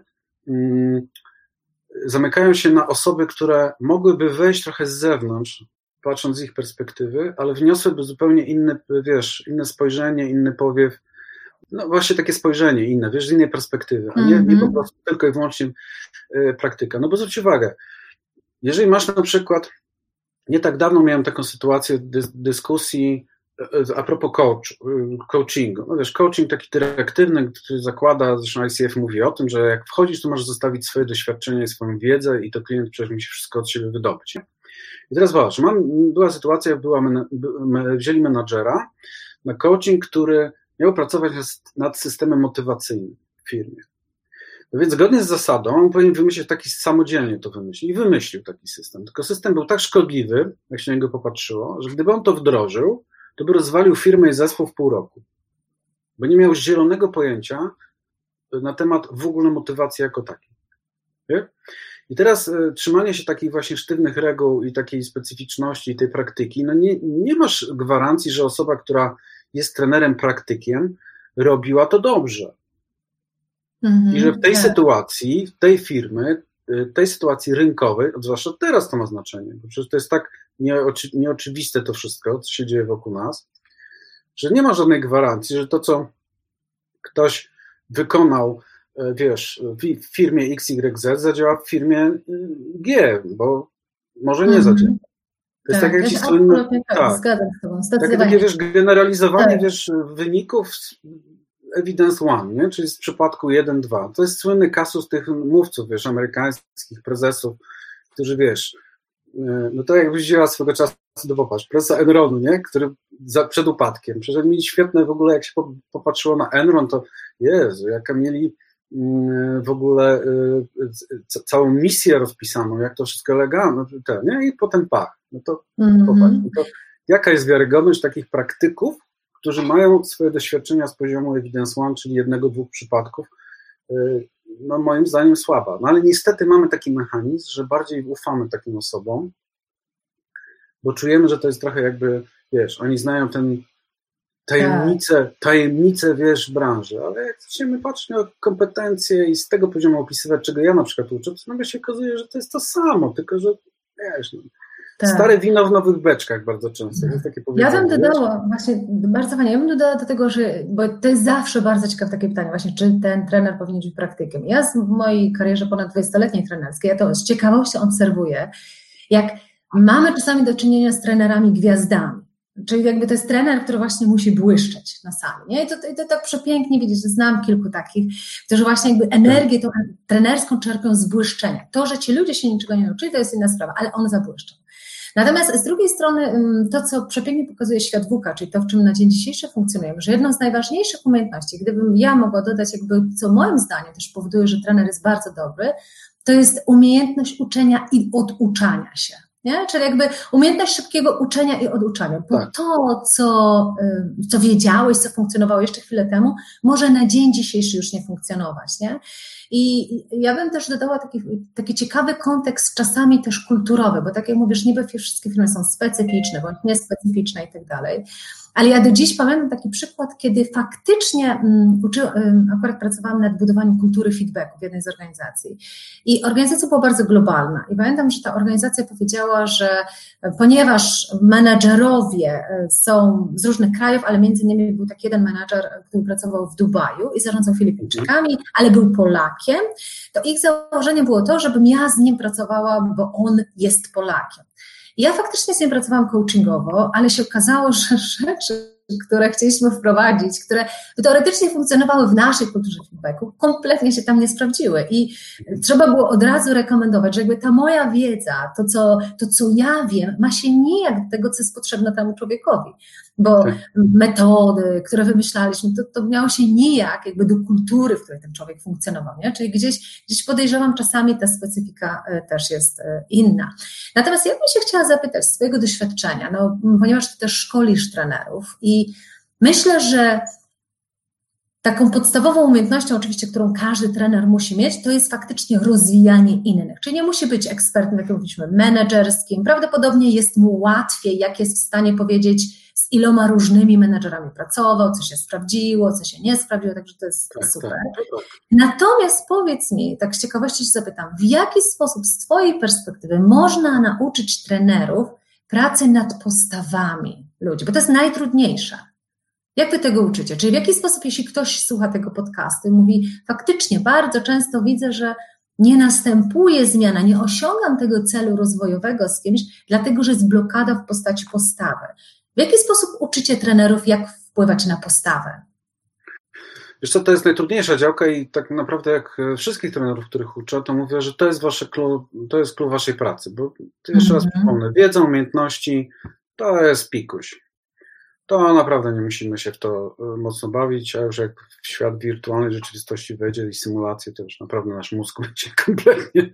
zamykają się na osoby, które mogłyby wejść trochę z zewnątrz, patrząc z ich perspektywy, ale wniosłyby zupełnie inne spojrzenie, inny powiew, no właśnie takie spojrzenie inne, z innej perspektywy, a nie po prostu tylko i wyłącznie praktyka. No bo zwróć uwagę, jeżeli masz na przykład, nie tak dawno miałem taką sytuację dyskusji a propos coachingu. No wiesz, coaching taki interaktywny, który zakłada, zresztą ICF mówi o tym, że jak wchodzisz, to możesz zostawić swoje doświadczenie, swoją wiedzę i to klient przecież musi wszystko od siebie wydobyć. Nie? I teraz zobacz, była sytuacja, wzięli menadżera na coaching, który miał pracować nad systemem motywacyjnym w firmie. No więc zgodnie z zasadą on powinien wymyślić taki samodzielnie to wymyślić. I wymyślił taki system. Tylko system był tak szkodliwy, jak się na niego popatrzyło, że gdyby on to wdrożył, to by rozwalił firmę i zespół w pół roku. Bo nie miał zielonego pojęcia na temat w ogóle motywacji jako takiej. Nie? I teraz trzymanie się takich właśnie sztywnych reguł i takiej specyficzności i tej praktyki, no nie masz gwarancji, że osoba, która jest trenerem praktykiem, robiła to dobrze. I że w tej sytuacji, w tej firmy, tej sytuacji rynkowej, zwłaszcza teraz to ma znaczenie, bo przecież to jest tak nieoczywiste to wszystko, co się dzieje wokół nas, że nie ma żadnej gwarancji, że to, co ktoś wykonał, wiesz, w firmie XYZ zadziała w firmie G, bo może nie zadziała. To jest tak jakiś słynny... Tak, zgadzam się z tobą, takie, wiesz, generalizowanie, wiesz, wyników evidence one, nie? Czyli z przypadku 1-2. To jest słynny kasus tych mówców, wiesz, amerykańskich prezesów, którzy, wiesz, no to jakbyś wzięła swego czasu, popatrz, prezesa Enronu, nie? Który przed upadkiem, przecież mieli świetne w ogóle, jak się popatrzyło na Enron, to Jezu, jaka mieli w ogóle całą misję rozpisaną, jak to wszystko elegancko, nie? I potem pach. No to popatrz, no to jaka jest wiarygodność takich praktyków, którzy mają swoje doświadczenia z poziomu evidence one, czyli 1-2 przypadków, no moim zdaniem słaba. No ale niestety mamy taki mechanizm, że bardziej ufamy takim osobom, bo czujemy, że to jest trochę jakby, wiesz, oni znają ten tajemnicę, wiesz, branży, ale jak zaczniemy patrzeć na kompetencje i z tego poziomu opisywać, czego ja na przykład uczę, to nagle się okazuje, że to jest to samo, tylko że, wiesz, no, stare wino w nowych beczkach bardzo często. Jest takie powiedzenie. Ja bym dodała, właśnie bardzo fajnie, ja bym dodała do tego, że, bo to jest zawsze bardzo ciekawe takie pytanie, właśnie, czy ten trener powinien być praktykiem. Ja w mojej karierze ponad 20-letniej trenerskiej, ja to z ciekawością obserwuję, jak mamy czasami do czynienia z trenerami gwiazdami. Czyli jakby to jest trener, który właśnie musi błyszczeć na sali. Nie? I to tak przepięknie widzieć, że znam kilku takich, którzy właśnie jakby energię tą trenerską czerpią z błyszczenia. To, że ci ludzie się niczego nie nauczyli, to jest inna sprawa, ale on zabłyszczał. Natomiast z drugiej strony to, co przepięknie pokazuje świat VUCA, czyli to, w czym na dzień dzisiejszy funkcjonujemy, że jedną z najważniejszych umiejętności, gdybym ja mogła dodać jakby, co moim zdaniem też powoduje, że trener jest bardzo dobry, to jest umiejętność uczenia i oduczania się. Nie? Czyli jakby umiejętność szybkiego uczenia i oduczania, bo to, co wiedziałeś, co funkcjonowało jeszcze chwilę temu, może na dzień dzisiejszy już nie funkcjonować. Nie? I ja bym też dodała taki ciekawy kontekst, czasami też kulturowy, bo tak jak mówisz, niby wszystkie firmy są specyficzne, bądź niespecyficzne i tak dalej. Ale ja do dziś pamiętam taki przykład, kiedy faktycznie akurat pracowałam nad budowaniem kultury feedbacku w jednej z organizacji. I organizacja była bardzo globalna. I pamiętam, że ta organizacja powiedziała, że ponieważ menadżerowie są z różnych krajów, ale między innymi był taki jeden menadżer, który pracował w Dubaju i zarządzał Filipińczykami, ale był Polakiem, to ich założenie było to, żebym ja z nim pracowała, bo on jest Polakiem. Ja faktycznie z nim pracowałam coachingowo, ale się okazało, że rzeczy, które chcieliśmy wprowadzić, które teoretycznie funkcjonowały w naszej kulturze feedbacku, kompletnie się tam nie sprawdziły i trzeba było od razu rekomendować, że jakby ta moja wiedza, to co ja wiem, ma się nijak do tego, co jest potrzebne temu człowiekowi, bo metody, które wymyślaliśmy, to miało się nijak jakby do kultury, w której ten człowiek funkcjonował, nie? Czyli gdzieś podejrzewam, czasami ta specyfika też jest inna. Natomiast ja bym się chciała zapytać z swojego doświadczenia, no, ponieważ ty też szkolisz trenerów i myślę, że taką podstawową umiejętnością oczywiście, którą każdy trener musi mieć, to jest faktycznie rozwijanie innych. Czyli nie musi być ekspertem, jak mówiliśmy, menedżerskim. Prawdopodobnie jest mu łatwiej, jak jest w stanie powiedzieć, z iloma różnymi menedżerami pracował, co się sprawdziło, co się nie sprawdziło, także to jest super. Tak. Natomiast powiedz mi, tak z ciekawości się zapytam, w jaki sposób z twojej perspektywy można nauczyć trenerów pracy nad postawami ludzi, bo to jest najtrudniejsze. Jak wy tego uczycie? Czyli w jaki sposób, jeśli ktoś słucha tego podcastu i mówi, faktycznie bardzo często widzę, że nie następuje zmiana, nie osiągam tego celu rozwojowego z kimś, dlatego że jest blokada w postaci postawy. W jaki sposób uczycie trenerów, jak wpływać na postawę? Wiesz co, to jest najtrudniejsza działka i tak naprawdę jak wszystkich trenerów, których uczę, to mówię, że to jest to jest klucz waszej pracy, bo jeszcze raz przypomnę, wiedza, umiejętności to jest pikuś. To naprawdę nie musimy się w to mocno bawić, a już jak w świat wirtualnej rzeczywistości wejdzie i symulacje, to już naprawdę nasz mózg będzie kompletnie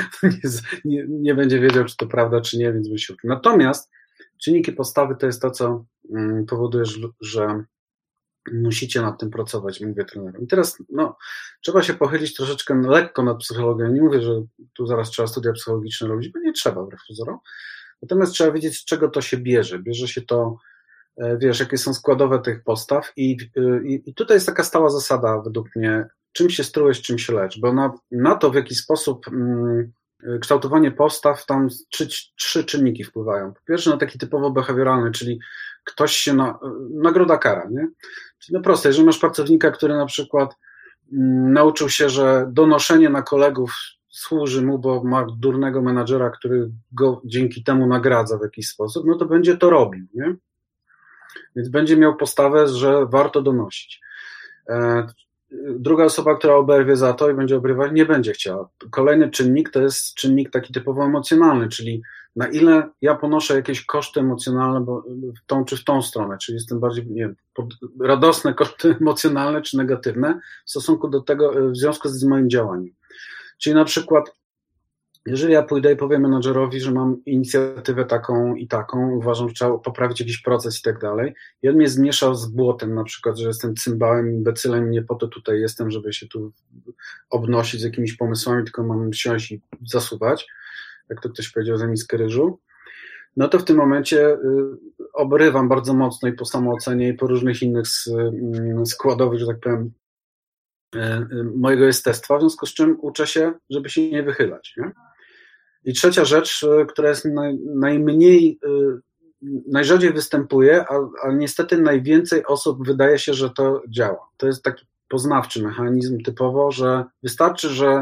nie będzie wiedział, czy to prawda, czy nie, więc by się uczył. Natomiast czynniki postawy to jest to, co powoduje, że musicie nad tym pracować, mówię trenerom. I teraz trzeba się pochylić troszeczkę lekko nad psychologią. Nie mówię, że tu zaraz trzeba studia psychologiczne robić, bo nie trzeba, wbrew pozorom. Natomiast trzeba wiedzieć, z czego to się bierze. Bierze się to, wiesz, jakie są składowe tych postaw i tutaj jest taka stała zasada według mnie, czym się strujesz, czym się lecz, bo na to, w jaki sposób kształtowanie postaw, tam trzy czynniki wpływają. Po pierwsze, taki typowo behawioralny, czyli ktoś się nagroda kara, nie? Czyli proste, jeżeli masz pracownika, który na przykład nauczył się, że donoszenie na kolegów służy mu, bo ma durnego menadżera, który go dzięki temu nagradza w jakiś sposób, to będzie to robił, nie? Więc będzie miał postawę, że warto donosić. Druga osoba, która oberwie za to i będzie obrywać, nie będzie chciała. Kolejny czynnik to jest czynnik taki typowo emocjonalny, czyli na ile ja ponoszę jakieś koszty emocjonalne w tą czy w tą stronę, czyli jestem bardziej, nie wiem, radosne koszty emocjonalne czy negatywne w stosunku do tego, w związku z moim działaniem. Czyli na przykład, jeżeli ja pójdę i powiem menadżerowi, że mam inicjatywę taką i taką, uważam, że trzeba poprawić jakiś proces i tak dalej, i on mnie zmieszał z błotem, na przykład, że jestem cymbałem, imbecylem, nie po to tutaj jestem, żeby się tu obnosić z jakimiś pomysłami, tylko mam siąść i zasuwać, jak to ktoś powiedział, za miskę ryżu, to w tym momencie obrywam bardzo mocno i po samoocenie i po różnych innych składowych, że tak powiem, mojego jestestwa, w związku z czym uczę się, żeby się nie wychylać, nie? I trzecia rzecz, która jest najrzadziej występuje, a niestety najwięcej osób wydaje się, że to działa. To jest taki poznawczy mechanizm typowo, że wystarczy, że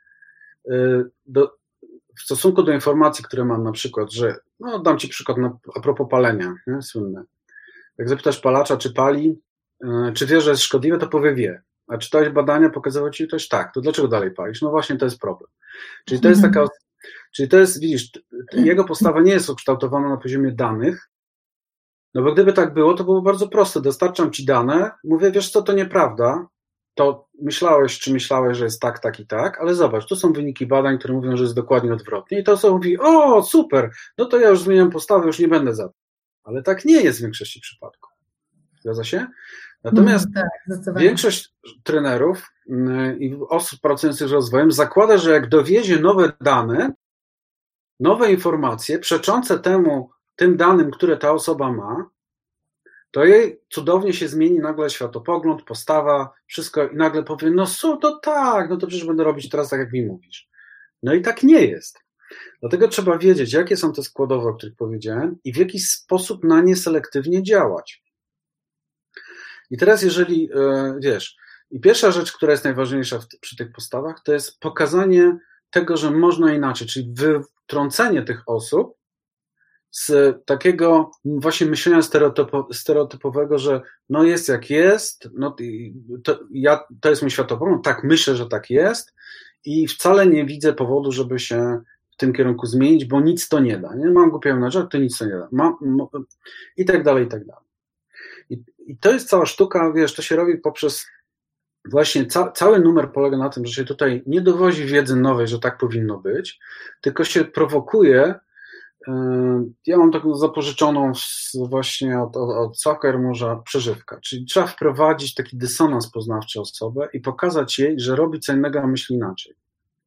w stosunku do informacji, które mam na przykład, że, dam Ci przykład a propos palenia, nie? Słynne. Jak zapytasz palacza, czy pali, czy wie, że jest szkodliwe, to powie wie. A czytałeś badania, pokazywały Ci ktoś tak, to dlaczego dalej palisz? No właśnie, to jest problem. Czyli to jest, widzisz, jego postawa nie jest ukształtowana na poziomie danych, bo gdyby tak było, to było bardzo proste. Dostarczam Ci dane, mówię, wiesz co, to nieprawda, to myślałeś, że jest tak, tak i tak, ale zobacz, tu są wyniki badań, które mówią, że jest dokładnie odwrotnie i to osoba mówi, o, super, to ja już zmieniam postawę, już nie będę za to. Ale tak nie jest w większości przypadków. Zgadza się? Natomiast większość trenerów i osób pracujących z rozwojem zakłada, że jak dowiezie nowe dane, nowe informacje przeczące tym danym, które ta osoba ma, to jej cudownie się zmieni nagle światopogląd, postawa, wszystko i nagle powie, to tak, to przecież będę robić teraz tak, jak mi mówisz. I tak nie jest. Dlatego trzeba wiedzieć, jakie są te składowe, o których powiedziałem i w jaki sposób na nie selektywnie działać. I teraz jeżeli, wiesz, i pierwsza rzecz, która jest najważniejsza przy tych postawach, to jest pokazanie tego, że można inaczej, czyli wytrącenie tych osób z takiego właśnie myślenia stereotypowego, że jest jak jest, to jest mój światopogląd, tak myślę, że tak jest i wcale nie widzę powodu, żeby się w tym kierunku zmienić, bo nic to nie da. Nie? Mam głupiego menadżera, to nic to nie da. I tak dalej, i tak dalej. I to jest cała sztuka, wiesz, to się robi poprzez właśnie cały numer polega na tym, że się tutaj nie dowozi wiedzy nowej, że tak powinno być, tylko się prowokuje. Ja mam taką zapożyczoną właśnie od Soccer Morza przeżywka, czyli trzeba wprowadzić taki dysonans poznawczy osobę i pokazać jej, że robi co innego, a myśli inaczej.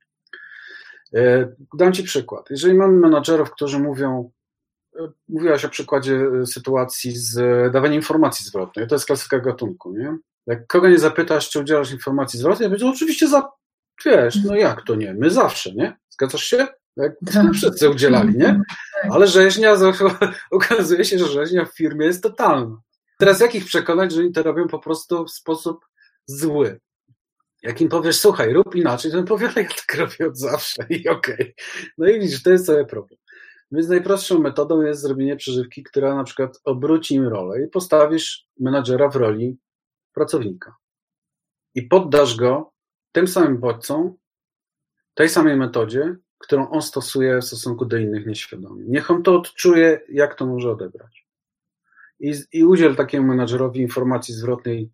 Dam Ci przykład. Jeżeli mamy menadżerów, którzy mówiłaś o przykładzie sytuacji z dawaniem informacji zwrotnej, to jest klasyka gatunku, nie? Jak kogo nie zapytasz, czy udzielasz informacji zwrotnej, będzie oczywiście wiesz, jak to nie, my zawsze, nie? Zgadzasz się? Jak wszyscy udzielali, nie? Ale rzeźnia, okazuje się, że rzeźnia w firmie jest totalna. Teraz jak ich przekonać, że oni to robią po prostu w sposób zły? Jak im powiesz, słuchaj, rób inaczej, to on powie, ale ja tak robię od zawsze i okej. I widzisz, to jest cały problem. Więc najprostszą metodą jest zrobienie przeżywki, która na przykład obróci im rolę i postawisz menadżera w roli pracownika. I poddasz go tym samym bodźcom, tej samej metodzie, którą on stosuje w stosunku do innych nieświadomie. Niech on to odczuje, jak to może odebrać. I udziel takiemu menadżerowi informacji zwrotnej,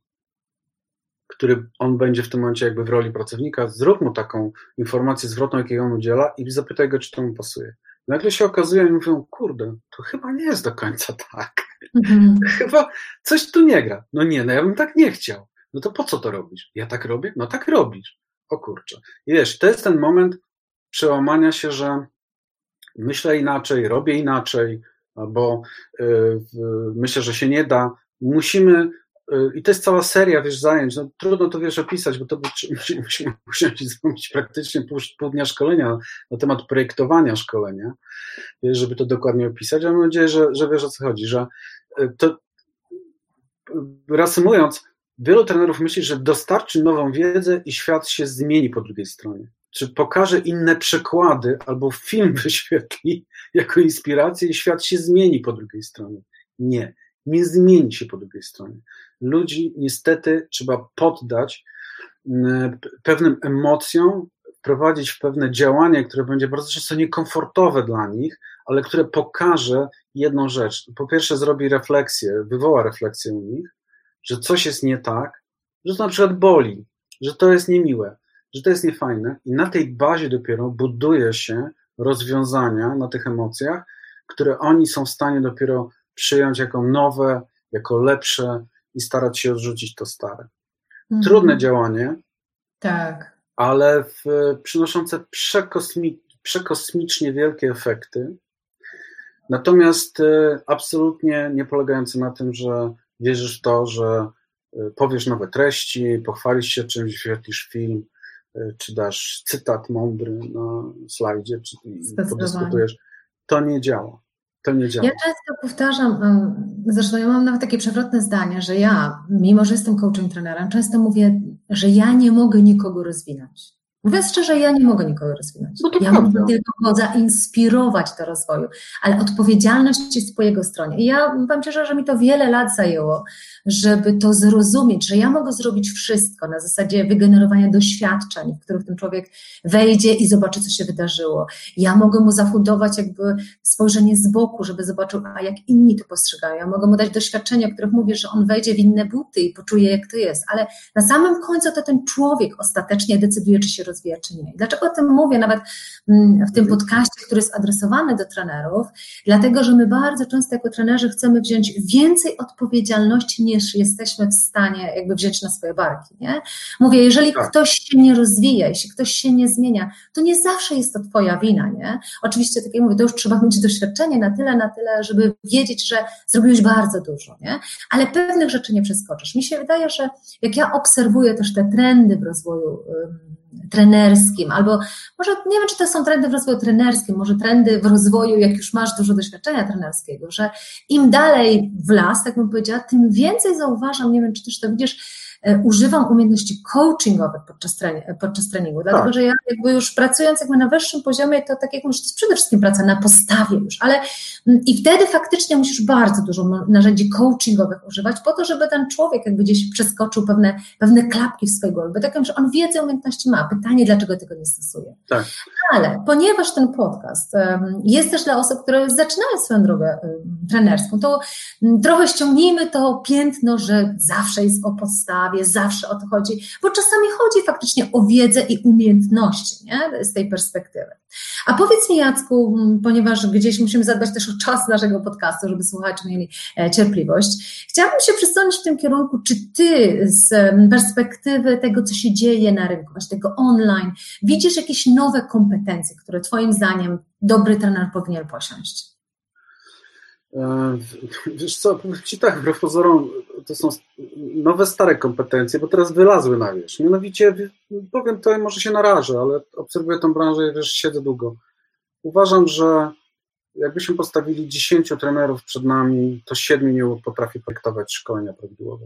który on będzie w tym momencie jakby w roli pracownika, zrób mu taką informację zwrotną, jakiej on udziela i zapytaj go, czy to mu pasuje. Nagle się okazuje i mówią, kurde, to chyba nie jest do końca tak. Chyba coś tu nie gra. No nie, no ja bym tak nie chciał. No to po co to robisz? Ja tak robię? No tak robisz. O kurczę. I wiesz, to jest ten moment przełamania się, że myślę inaczej, robię inaczej, albo myślę, że się nie da. Musimy, i to jest cała seria, wiesz, zajęć, no trudno to, wiesz, opisać, bo to musimy usiąść i zrobić praktycznie pół dnia szkolenia na temat projektowania szkolenia, wiesz, żeby to dokładnie opisać. Mam nadzieję, że wiesz, o co chodzi, że to, reasumując, wielu trenerów myśli, że dostarczy nową wiedzę i świat się zmieni po drugiej stronie. Czy pokaże inne przykłady, albo film wyświetli jako inspirację i świat się zmieni po drugiej stronie. Nie zmieni się po drugiej stronie. Ludzi niestety trzeba poddać pewnym emocjom, wprowadzić w pewne działanie, które będzie bardzo często niekomfortowe dla nich, ale które pokaże jedną rzecz. Po pierwsze zrobi refleksję, wywoła refleksję u nich, że coś jest nie tak, że to na przykład boli, że to jest niemiłe, że to jest niefajne i na tej bazie dopiero buduje się rozwiązania na tych emocjach, które oni są w stanie dopiero przyjąć jako nowe, jako lepsze i starać się odrzucić to stare. Trudne działanie, tak, ale przynoszące przekosmicznie wielkie efekty, natomiast absolutnie nie polegające na tym, że wierzysz w to, że powiesz nowe treści, pochwalisz się czymś, wyświetlisz film, czy dasz cytat mądry na slajdzie, czy podyskutujesz. To nie działa. Ja często powtarzam, zresztą ja mam nawet takie przewrotne zdanie, że ja, mimo że jestem coachem, trenerem, często mówię, że ja nie mogę nikogo rozwinąć. Mówiąc szczerze, ja nie mogę nikogo rozwinąć. Ja mogę tylko go zainspirować do rozwoju, ale odpowiedzialność jest po jego stronie. I ja powiem szczerze, że mi to wiele lat zajęło, żeby to zrozumieć, że ja mogę zrobić wszystko na zasadzie wygenerowania doświadczeń, w których ten człowiek wejdzie i zobaczy, co się wydarzyło. Ja mogę mu zafundować jakby spojrzenie z boku, żeby zobaczył, a jak inni to postrzegają. Ja mogę mu dać doświadczenia, o których mówię, że on wejdzie w inne buty i poczuje, jak to jest. Ale na samym końcu to ten człowiek ostatecznie decyduje, czy się rozwija, czy nie. I dlaczego o tym mówię nawet w tym podcaście, który jest adresowany do trenerów? Dlatego, że my bardzo często jako trenerzy chcemy wziąć więcej odpowiedzialności, niż jesteśmy w stanie jakby wziąć na swoje barki. Nie? Mówię, jeżeli ktoś się nie rozwija, jeśli ktoś się nie zmienia, to nie zawsze jest to twoja wina. Nie? Oczywiście, tak jak mówię, to już trzeba mieć doświadczenie na tyle, żeby wiedzieć, że zrobiłeś bardzo dużo, nie? Ale pewnych rzeczy nie przeskoczysz. Mi się wydaje, że jak ja obserwuję też te trendy w rozwoju trenerskim, albo może nie wiem, czy to są trendy w rozwoju trenerskim, może trendy w rozwoju, jak już masz dużo doświadczenia trenerskiego, że im dalej w las, tak bym powiedziała, tym więcej zauważam, nie wiem, czy też to widzisz, używam umiejętności coachingowych podczas treningu, dlatego, że ja jakby już pracując jakby na wyższym poziomie, to tak jak mówisz, to jest przede wszystkim praca na postawie już, ale i wtedy faktycznie musisz bardzo dużo narzędzi coachingowych używać po to, żeby ten człowiek jakby gdzieś przeskoczył pewne klapki w swojej głowie, bo tak wiem, że on wiedzę, umiejętności ma, pytanie, dlaczego tego nie stosuje. Tak. Ale ponieważ ten podcast jest też dla osób, które zaczynają swoją drogę trenerską, to trochę ściągnijmy to piętno, że zawsze jest o podstawie, zawsze o to chodzi, bo czasami chodzi faktycznie o wiedzę i umiejętności, nie? Z tej perspektywy. A powiedz mi, Jacku, ponieważ gdzieś musimy zadbać też o czas naszego podcastu, żeby słuchacze mieli cierpliwość, chciałabym się przystąpić w tym kierunku, czy ty z perspektywy tego, co się dzieje na rynku, właśnie tego online, widzisz jakieś nowe kompetencje, które twoim zdaniem dobry trener powinien posiąść? Wiesz co, powiem ci tak, wbrew pozorom to są nowe, stare kompetencje, bo teraz wylazły na wierzch. Mianowicie, powiem to, może się narażę, ale obserwuję tą branżę i wiesz, siedzę długo. Uważam, że jakbyśmy postawili 10 trenerów przed nami, to 7 nie potrafi projektować szkolenia prawidłowe.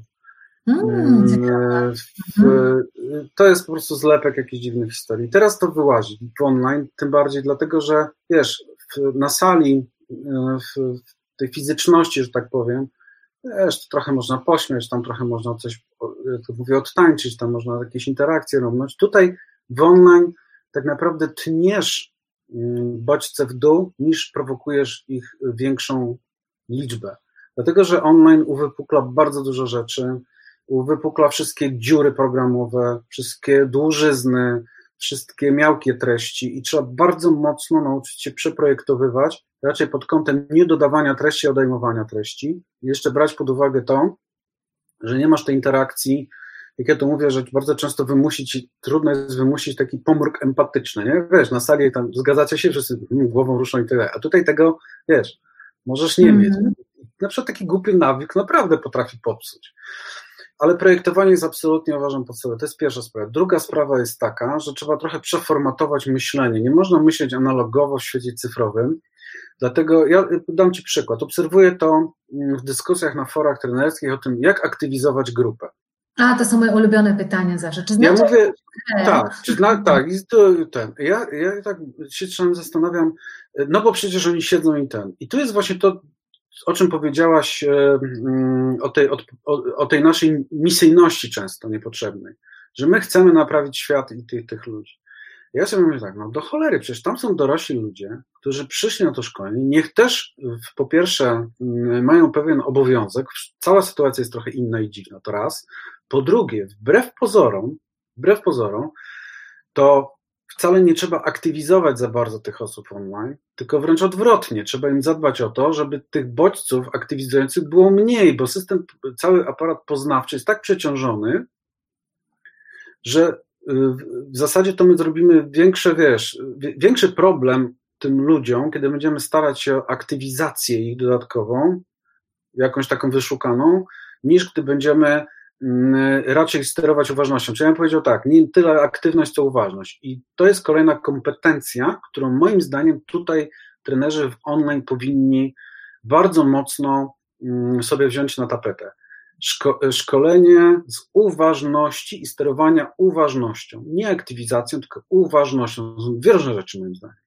To jest po prostu zlepek jakichś dziwnych historii. Teraz to wyłazi w online, tym bardziej dlatego, że wiesz, na sali, w tej fizyczności, że tak powiem, wiesz, to trochę można pośmiać, tam trochę można coś, to mówię, odtańczyć, tam można jakieś interakcje robić. Tutaj w online tak naprawdę tniesz bodźce w dół, niż prowokujesz ich większą liczbę. Dlatego, że online uwypukla bardzo dużo rzeczy, uwypukla wszystkie dziury programowe, wszystkie dłużyzny, wszystkie miałkie treści i trzeba bardzo mocno nauczyć się przeprojektowywać, raczej pod kątem nie dodawania treści, a odejmowania treści. I jeszcze brać pod uwagę to, że nie masz tej interakcji, jak ja to mówię, że bardzo często trudno jest wymusić taki pomruk empatyczny, nie? Wiesz, na sali tam zgadzacie się, wszyscy głową ruszą i tyle, a tutaj tego, wiesz, możesz nie mieć. Na przykład taki głupi nawyk naprawdę potrafi popsuć. Ale projektowanie jest absolutnie, uważam, podstawowe. To jest pierwsza sprawa. Druga sprawa jest taka, że trzeba trochę przeformatować myślenie. Nie można myśleć analogowo w świecie cyfrowym. Dlatego ja dam Ci przykład. Obserwuję to w dyskusjach na forach trenerskich o tym, jak aktywizować grupę. To są moje ulubione pytania zawsze. Czy ja mówię, tak. Ja tak się czasem zastanawiam, no bo przecież oni siedzą i tu jest właśnie to, o czym powiedziałaś, o tej naszej misyjności często niepotrzebnej, że my chcemy naprawić świat i tych ludzi. Ja sobie mówię tak, no do cholery, przecież tam są dorośli ludzie, którzy przyszli na to szkolenie, niech też po pierwsze mają pewien obowiązek, cała sytuacja jest trochę inna i dziwna, to raz. Po drugie, wbrew pozorom, to wcale nie trzeba aktywizować za bardzo tych osób online, tylko wręcz odwrotnie, trzeba im zadbać o to, żeby tych bodźców aktywizujących było mniej, bo cały aparat poznawczy jest tak przeciążony, że w zasadzie to my zrobimy większy problem tym ludziom, kiedy będziemy starać się o aktywizację ich dodatkową, jakąś taką wyszukaną, niż gdy będziemy raczej sterować uważnością. Czyli ja bym powiedział tak, nie tyle aktywność, co uważność. I to jest kolejna kompetencja, którą moim zdaniem tutaj trenerzy w online powinni bardzo mocno sobie wziąć na tapetę. Szkolenie z uważności i sterowania uważnością. Nie aktywizacją, tylko uważnością. To są dwie różne rzeczy moim zdaniem.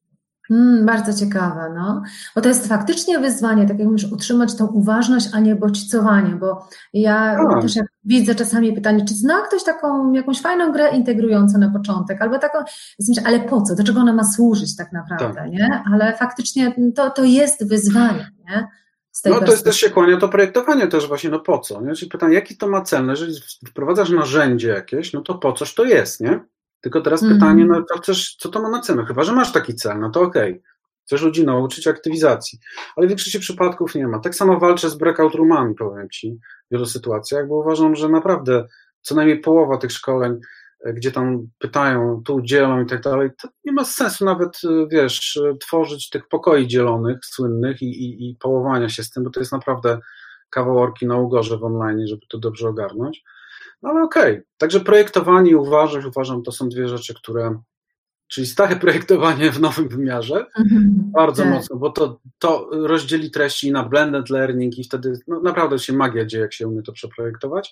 Bardzo ciekawe, no. Bo to jest faktycznie wyzwanie, tak jak mówisz, utrzymać tą uważność, a nie bodźcowanie, bo ja też jak widzę czasami pytanie, czy zna ktoś taką jakąś fajną grę integrującą na początek, albo taką, ale po co, do czego ona ma służyć tak naprawdę, nie? Ale faktycznie to jest wyzwanie, nie? No to jest też się kłania to projektowanie też właśnie, no po co, nie? Czyli pytanie, jaki to ma cel, no, jeżeli wprowadzasz narzędzie jakieś, no to po coś to jest, nie? Tylko teraz pytanie, no to chcesz, co to ma na cel? Chyba że masz taki cel, no to okej. Chcesz ludzi nauczyć aktywizacji, ale w większości przypadków nie ma. Tak samo walczę z breakout roomami, powiem Ci, w wielu sytuacjach, bo uważam, że naprawdę co najmniej połowa tych szkoleń, gdzie tam pytają, tu dzielą i tak dalej, to nie ma sensu nawet, tworzyć tych pokoi dzielonych, słynnych i połowania się z tym, bo to jest naprawdę kawał orki na ugorze w online, żeby to dobrze ogarnąć. No ale okej. Także projektowanie i uważność, uważam, to są dwie rzeczy, czyli stare projektowanie w nowym wymiarze, bardzo mocno, bo to rozdzieli treści na blended learning i wtedy naprawdę się magia dzieje, jak się umie to przeprojektować.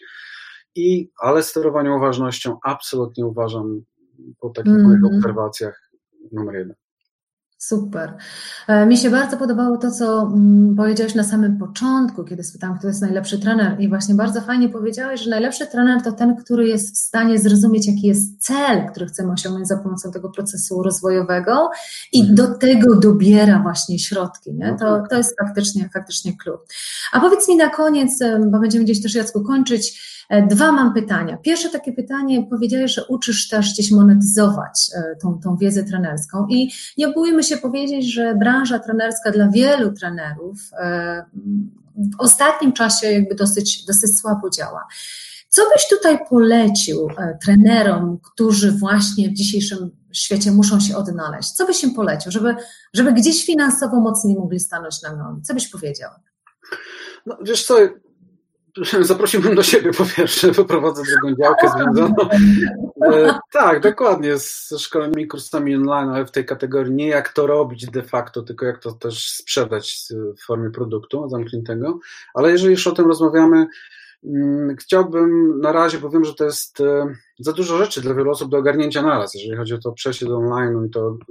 Ale sterowanie uważnością absolutnie uważam po takich moich obserwacjach numer 1. Super. Mi się bardzo podobało to, co powiedziałeś na samym początku, kiedy spytałam, kto jest najlepszy trener i właśnie bardzo fajnie powiedziałeś, że najlepszy trener to ten, który jest w stanie zrozumieć, jaki jest cel, który chcemy osiągnąć za pomocą tego procesu rozwojowego i do tego dobiera właśnie środki. Nie? To jest faktycznie klucz. A powiedz mi na koniec, bo będziemy gdzieś też, Jacku, kończyć, 2 mam pytania. Pierwsze takie pytanie, powiedziałeś, że uczysz też gdzieś monetyzować tą wiedzę trenerską i nie bójmy się powiedzieć, że branża trenerska dla wielu trenerów w ostatnim czasie jakby dosyć słabo działa. Co byś tutaj polecił trenerom, którzy właśnie w dzisiejszym świecie muszą się odnaleźć? Co byś im polecił, żeby gdzieś finansowo mocniej mogli stanąć na nogi? Co byś powiedział? No, wiesz co, zaprosiłbym do siebie po pierwsze, wyprowadzę drugą działkę związaną. Tak, dokładnie, z szkoleniami i kursami online, ale w tej kategorii nie jak to robić de facto, tylko jak to też sprzedać w formie produktu zamkniętego. Ale jeżeli już o tym rozmawiamy, chciałbym na razie, bo wiem, że to jest za dużo rzeczy dla wielu osób do ogarnięcia naraz, jeżeli chodzi o to przejście do online'u i to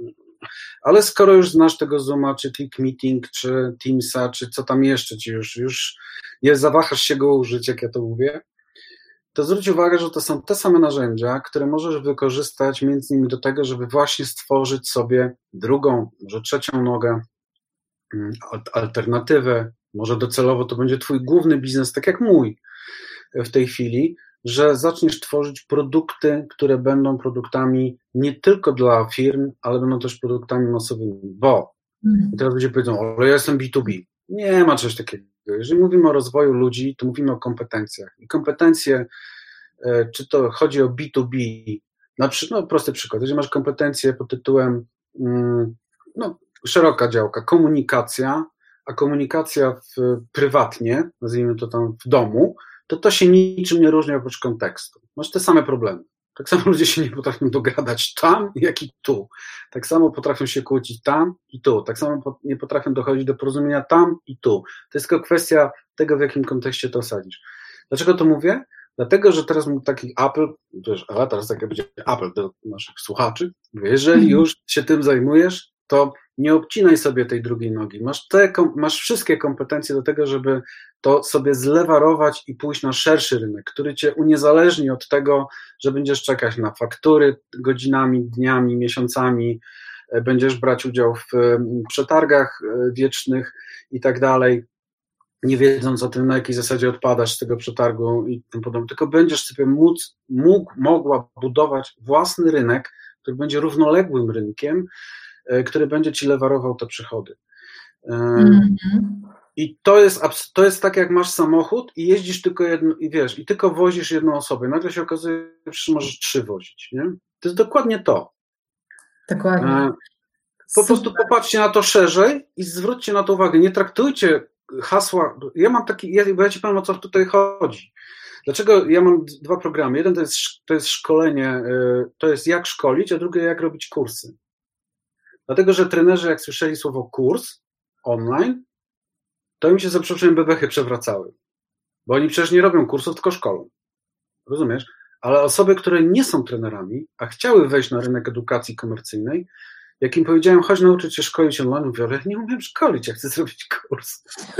Ale skoro już znasz tego Zooma, czy Click Meeting, czy Teamsa, czy co tam jeszcze ci już nie zawahasz się go użyć, jak ja to mówię, to zwróć uwagę, że to są te same narzędzia, które możesz wykorzystać między innymi do tego, żeby właśnie stworzyć sobie drugą, może trzecią nogę, alternatywę, może docelowo to będzie twój główny biznes, tak jak mój w tej chwili, że zaczniesz tworzyć produkty, które będą produktami nie tylko dla firm, ale będą też produktami masowymi, bo i teraz ludzie powiedzą, ale ja jestem B2B. Nie ma czegoś takiego. Jeżeli mówimy o rozwoju ludzi, to mówimy o kompetencjach. I kompetencje, czy to chodzi o B2B, prosty przykład, jeżeli masz kompetencje pod tytułem szeroka działka, komunikacja, a komunikacja prywatnie, nazwijmy to tam w domu, to się niczym nie różni oprócz kontekstu. Masz te same problemy. Tak samo ludzie się nie potrafią dogadać tam, jak i tu. Tak samo potrafią się kłócić tam i tu. Tak samo nie potrafią dochodzić do porozumienia tam i tu. To jest tylko kwestia tego, w jakim kontekście to osadzisz. Dlaczego to mówię? Dlatego, że teraz mam taki Apple, teraz tak będzie Apple do naszych słuchaczy. Jeżeli już się tym zajmujesz, to nie obcinaj sobie tej drugiej nogi. Masz wszystkie kompetencje do tego, żeby to sobie zlewarować i pójść na szerszy rynek, który cię uniezależni od tego, że będziesz czekać na faktury godzinami, dniami, miesiącami, będziesz brać udział w przetargach wiecznych i tak dalej, nie wiedząc o tym, na jakiej zasadzie odpadasz z tego przetargu i tym podobne, tylko będziesz sobie mogła budować własny rynek, który będzie równoległym rynkiem, który będzie ci lewarował te przychody. I to jest tak, jak masz samochód i jeździsz tylko i tylko wozisz jedną osobę. Nagle się okazuje, że możesz 3 wozić. Nie? To jest dokładnie to. Dokładnie. Po prostu popatrzcie na to szerzej i zwróćcie na to uwagę. Nie traktujcie hasła. Bo ja ci powiem, o co tutaj chodzi. Dlaczego ja mam 2 programy? Jeden to jest szkolenie, to jest jak szkolić, a drugie jak robić kursy. Dlatego, że trenerzy, jak słyszeli słowo kurs online, to im się za przeproszeniem bebechy przewracały. Bo oni przecież nie robią kursów, tylko szkolą. Rozumiesz? Ale osoby, które nie są trenerami, a chciały wejść na rynek edukacji komercyjnej, jak im powiedziałem, chodź nauczyć się szkolić online, mówię, ale nie umiem szkolić, ja chcę zrobić kurs.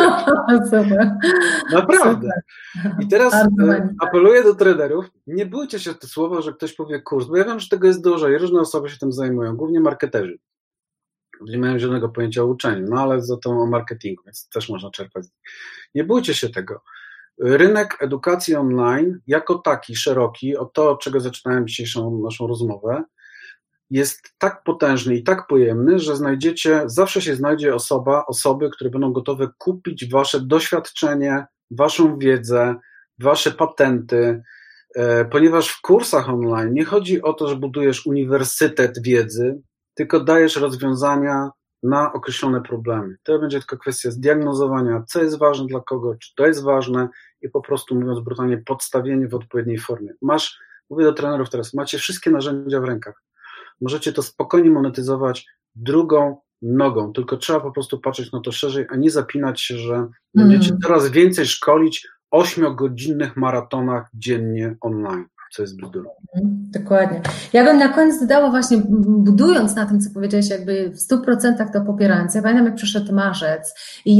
Super. Naprawdę. Super. I teraz apeluję do trenerów, nie bójcie się te słowa, że ktoś powie kurs, bo ja wiem, że tego jest dużo i różne osoby się tym zajmują, głównie marketerzy. Nie mają żadnego pojęcia o uczeniu, ale za to o marketingu, więc też można czerpać. Nie bójcie się tego. Rynek edukacji online, jako taki szeroki, od czego zaczynałem dzisiejszą naszą rozmowę, jest tak potężny i tak pojemny, że zawsze się znajdzie osoby, które będą gotowe kupić wasze doświadczenie, waszą wiedzę, wasze patenty, ponieważ w kursach online nie chodzi o to, że budujesz uniwersytet wiedzy, tylko dajesz rozwiązania na określone problemy. To będzie tylko kwestia zdiagnozowania, co jest ważne dla kogo, czy to jest ważne i po prostu, mówiąc brutalnie, podstawienie w odpowiedniej formie. Mówię do trenerów teraz, macie wszystkie narzędzia w rękach. Możecie to spokojnie monetyzować drugą nogą, tylko trzeba po prostu patrzeć na to szerzej, a nie zapinać się, że będziecie coraz więcej szkolić 8-godzinnych maratonach dziennie online, co jest bzdurą. Dokładnie. Ja bym na koniec dodała właśnie, budując na tym, co powiedziałeś, jakby w 100% to popierając. Ja pamiętam, jak przyszedł marzec i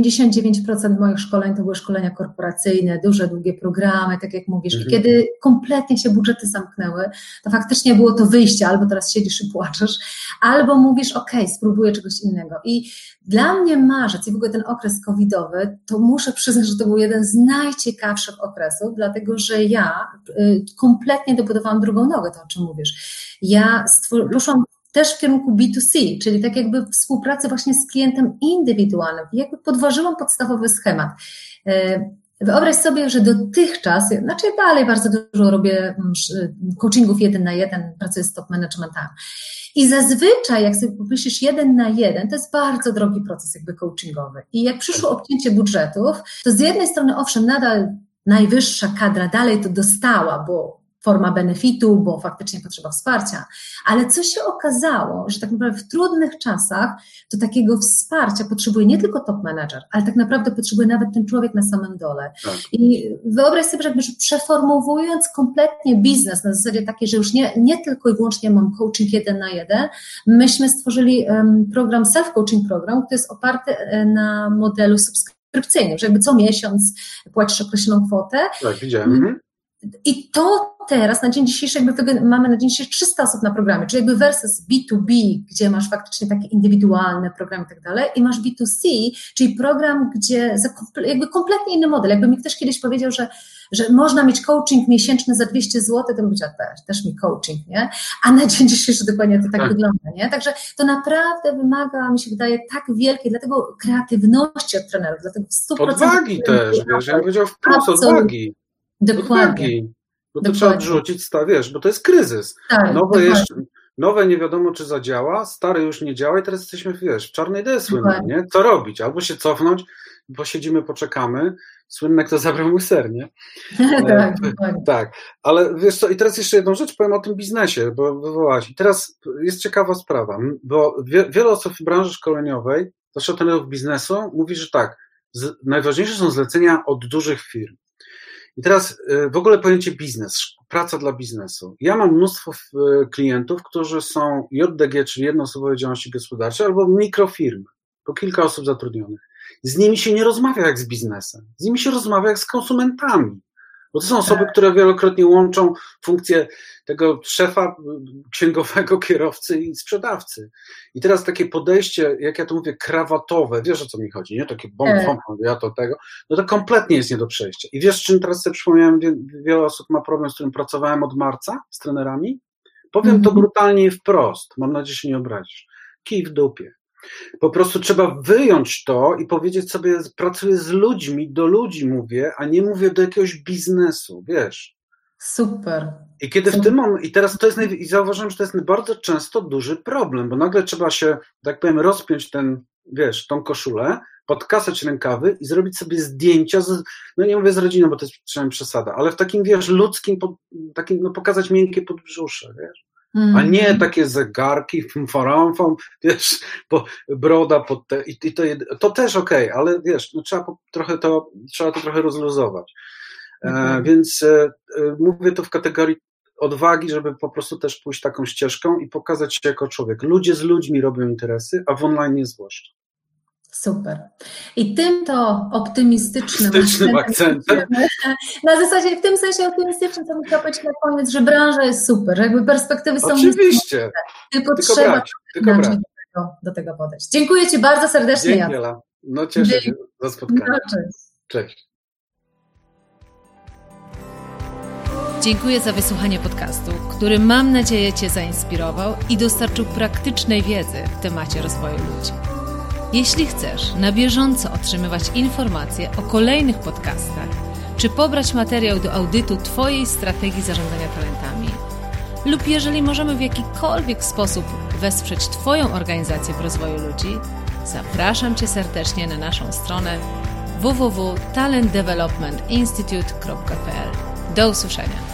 99% moich szkoleń to były szkolenia korporacyjne, duże, długie programy, tak jak mówisz. I kiedy kompletnie się budżety zamknęły, to faktycznie było to wyjście, albo teraz siedzisz i płaczesz, albo mówisz, spróbuję czegoś innego. I dla mnie marzec i w ogóle ten okres covidowy, to muszę przyznać, że to był jeden z najciekawszych okresów, dlatego że ja kompletnie dobudowałam drugą nogę, to o czym mówisz. Ja poszłam też w kierunku B2C, czyli tak jakby współpracy właśnie z klientem indywidualnym. I jakby podważyłam podstawowy schemat. Wyobraź sobie, że dotychczas, dalej bardzo dużo robię coachingów 1 na 1, pracuję z top managementami. I zazwyczaj, jak sobie pomyślisz 1 na 1, to jest bardzo drogi proces jakby coachingowy. I jak przyszło obcięcie budżetów, to z jednej strony owszem, nadal najwyższa kadra dalej to dostała, bo forma benefitu, bo faktycznie potrzeba wsparcia. Ale co się okazało, że tak naprawdę w trudnych czasach to takiego wsparcia potrzebuje nie tylko top manager, ale tak naprawdę potrzebuje nawet ten człowiek na samym dole. Tak. I wyobraź sobie, że jakby przeformułując kompletnie biznes na zasadzie takiej, że już nie tylko i wyłącznie mam coaching 1 na 1, myśmy stworzyli program self-coaching program, który jest oparty na modelu subskrypcyjnym, że jakby co miesiąc płacisz określoną kwotę. Tak, widziałem. I to teraz, na dzień dzisiejszy, mamy na dzień dzisiejszy 300 osób na programie, czyli jakby versus B2B, gdzie masz faktycznie takie indywidualne programy i tak dalej, i masz B2C, czyli program, gdzie jakby kompletnie inny model. Jakby mi ktoś kiedyś powiedział, że można mieć coaching miesięczny za 200 zł, to bym powiedziała, też mi coaching, nie? A na dzień dzisiejszy dokładnie to tak wygląda, nie? Także to naprawdę wymaga, mi się wydaje, tak wielkiej, dlatego kreatywności od trenerów, dlatego w 100%... Odwagi też, wiesz, ja bym powiedział wprost, odwagi. Dokładnie. Bo to trzeba odrzucić, wiesz, bo to jest kryzys. Tak, nowe nie wiadomo, czy zadziała, stare już nie działa i teraz jesteśmy, wiesz, w czarnej D słynnej, nie? Co robić? Albo się cofnąć, posiedzimy, poczekamy. Słynne, kto zabrał mój ser, nie? Tak, ale wiesz co, i teraz jeszcze jedną rzecz powiem o tym biznesie, bo wywołałaś. I teraz jest ciekawa sprawa, bo wiele osób w branży szkoleniowej, zwłaszcza trenerów biznesu, mówi, że tak, najważniejsze są zlecenia od dużych firm. I teraz w ogóle pojęcie biznes, praca dla biznesu. Ja mam mnóstwo klientów, którzy są JDG, czyli jednoosobowe działalności gospodarcze, albo mikrofirmy, po kilka osób zatrudnionych. Z nimi się nie rozmawia jak z biznesem, z nimi się rozmawia jak z konsumentami. Bo to są osoby, które wielokrotnie łączą funkcję tego szefa, księgowego, kierowcy i sprzedawcy. I teraz takie podejście, jak ja to mówię, krawatowe, wiesz o co mi chodzi, nie? Takie ja to tego, no to kompletnie jest nie do przejścia. I wiesz, czym teraz sobie przypomniałem, wiele osób ma problem, z którym pracowałem od marca z trenerami? Powiem to brutalnie i wprost, mam nadzieję, że się nie obrazisz. Kij w dupie. Po prostu trzeba wyjąć to i powiedzieć sobie, pracuję z ludźmi, do ludzi mówię, a nie mówię do jakiegoś biznesu, wiesz. Super. I kiedy w tym momencie, i teraz to jest, i zauważyłem, że to jest bardzo często duży problem, bo nagle trzeba się, tak powiem, rozpiąć tą koszulę, podkasać rękawy i zrobić sobie zdjęcia, no nie mówię z rodziną, bo to jest przynajmniej przesada, ale w takim, wiesz, ludzkim, takim, pokazać miękkie podbrzusze, wiesz. A nie takie zegarki, wiesz, broda pod te, i to też okej, ale wiesz, no trzeba to trochę rozluzować. Więc mówię to w kategorii odwagi, żeby po prostu też pójść taką ścieżką i pokazać się jako człowiek. Ludzie z ludźmi robią interesy, a w online zwłaszcza. Super. I tym to optymistycznym akcentem. Na zasadzie, w tym sensie optymistycznym, to muszę powiedzieć na koniec, że branża jest super, że jakby perspektywy są oczywiście. Tylko trzeba do tego podejść. Dziękuję Ci bardzo serdecznie. Dzięki, Ela. No cieszę się za spotkanie. No, cześć. Dziękuję za wysłuchanie podcastu, który mam nadzieję Cię zainspirował i dostarczył praktycznej wiedzy w temacie rozwoju ludzi. Jeśli chcesz na bieżąco otrzymywać informacje o kolejnych podcastach, czy pobrać materiał do audytu Twojej strategii zarządzania talentami, lub jeżeli możemy w jakikolwiek sposób wesprzeć Twoją organizację w rozwoju ludzi, zapraszam Cię serdecznie na naszą stronę www.talentdevelopmentinstitute.pl. Do usłyszenia.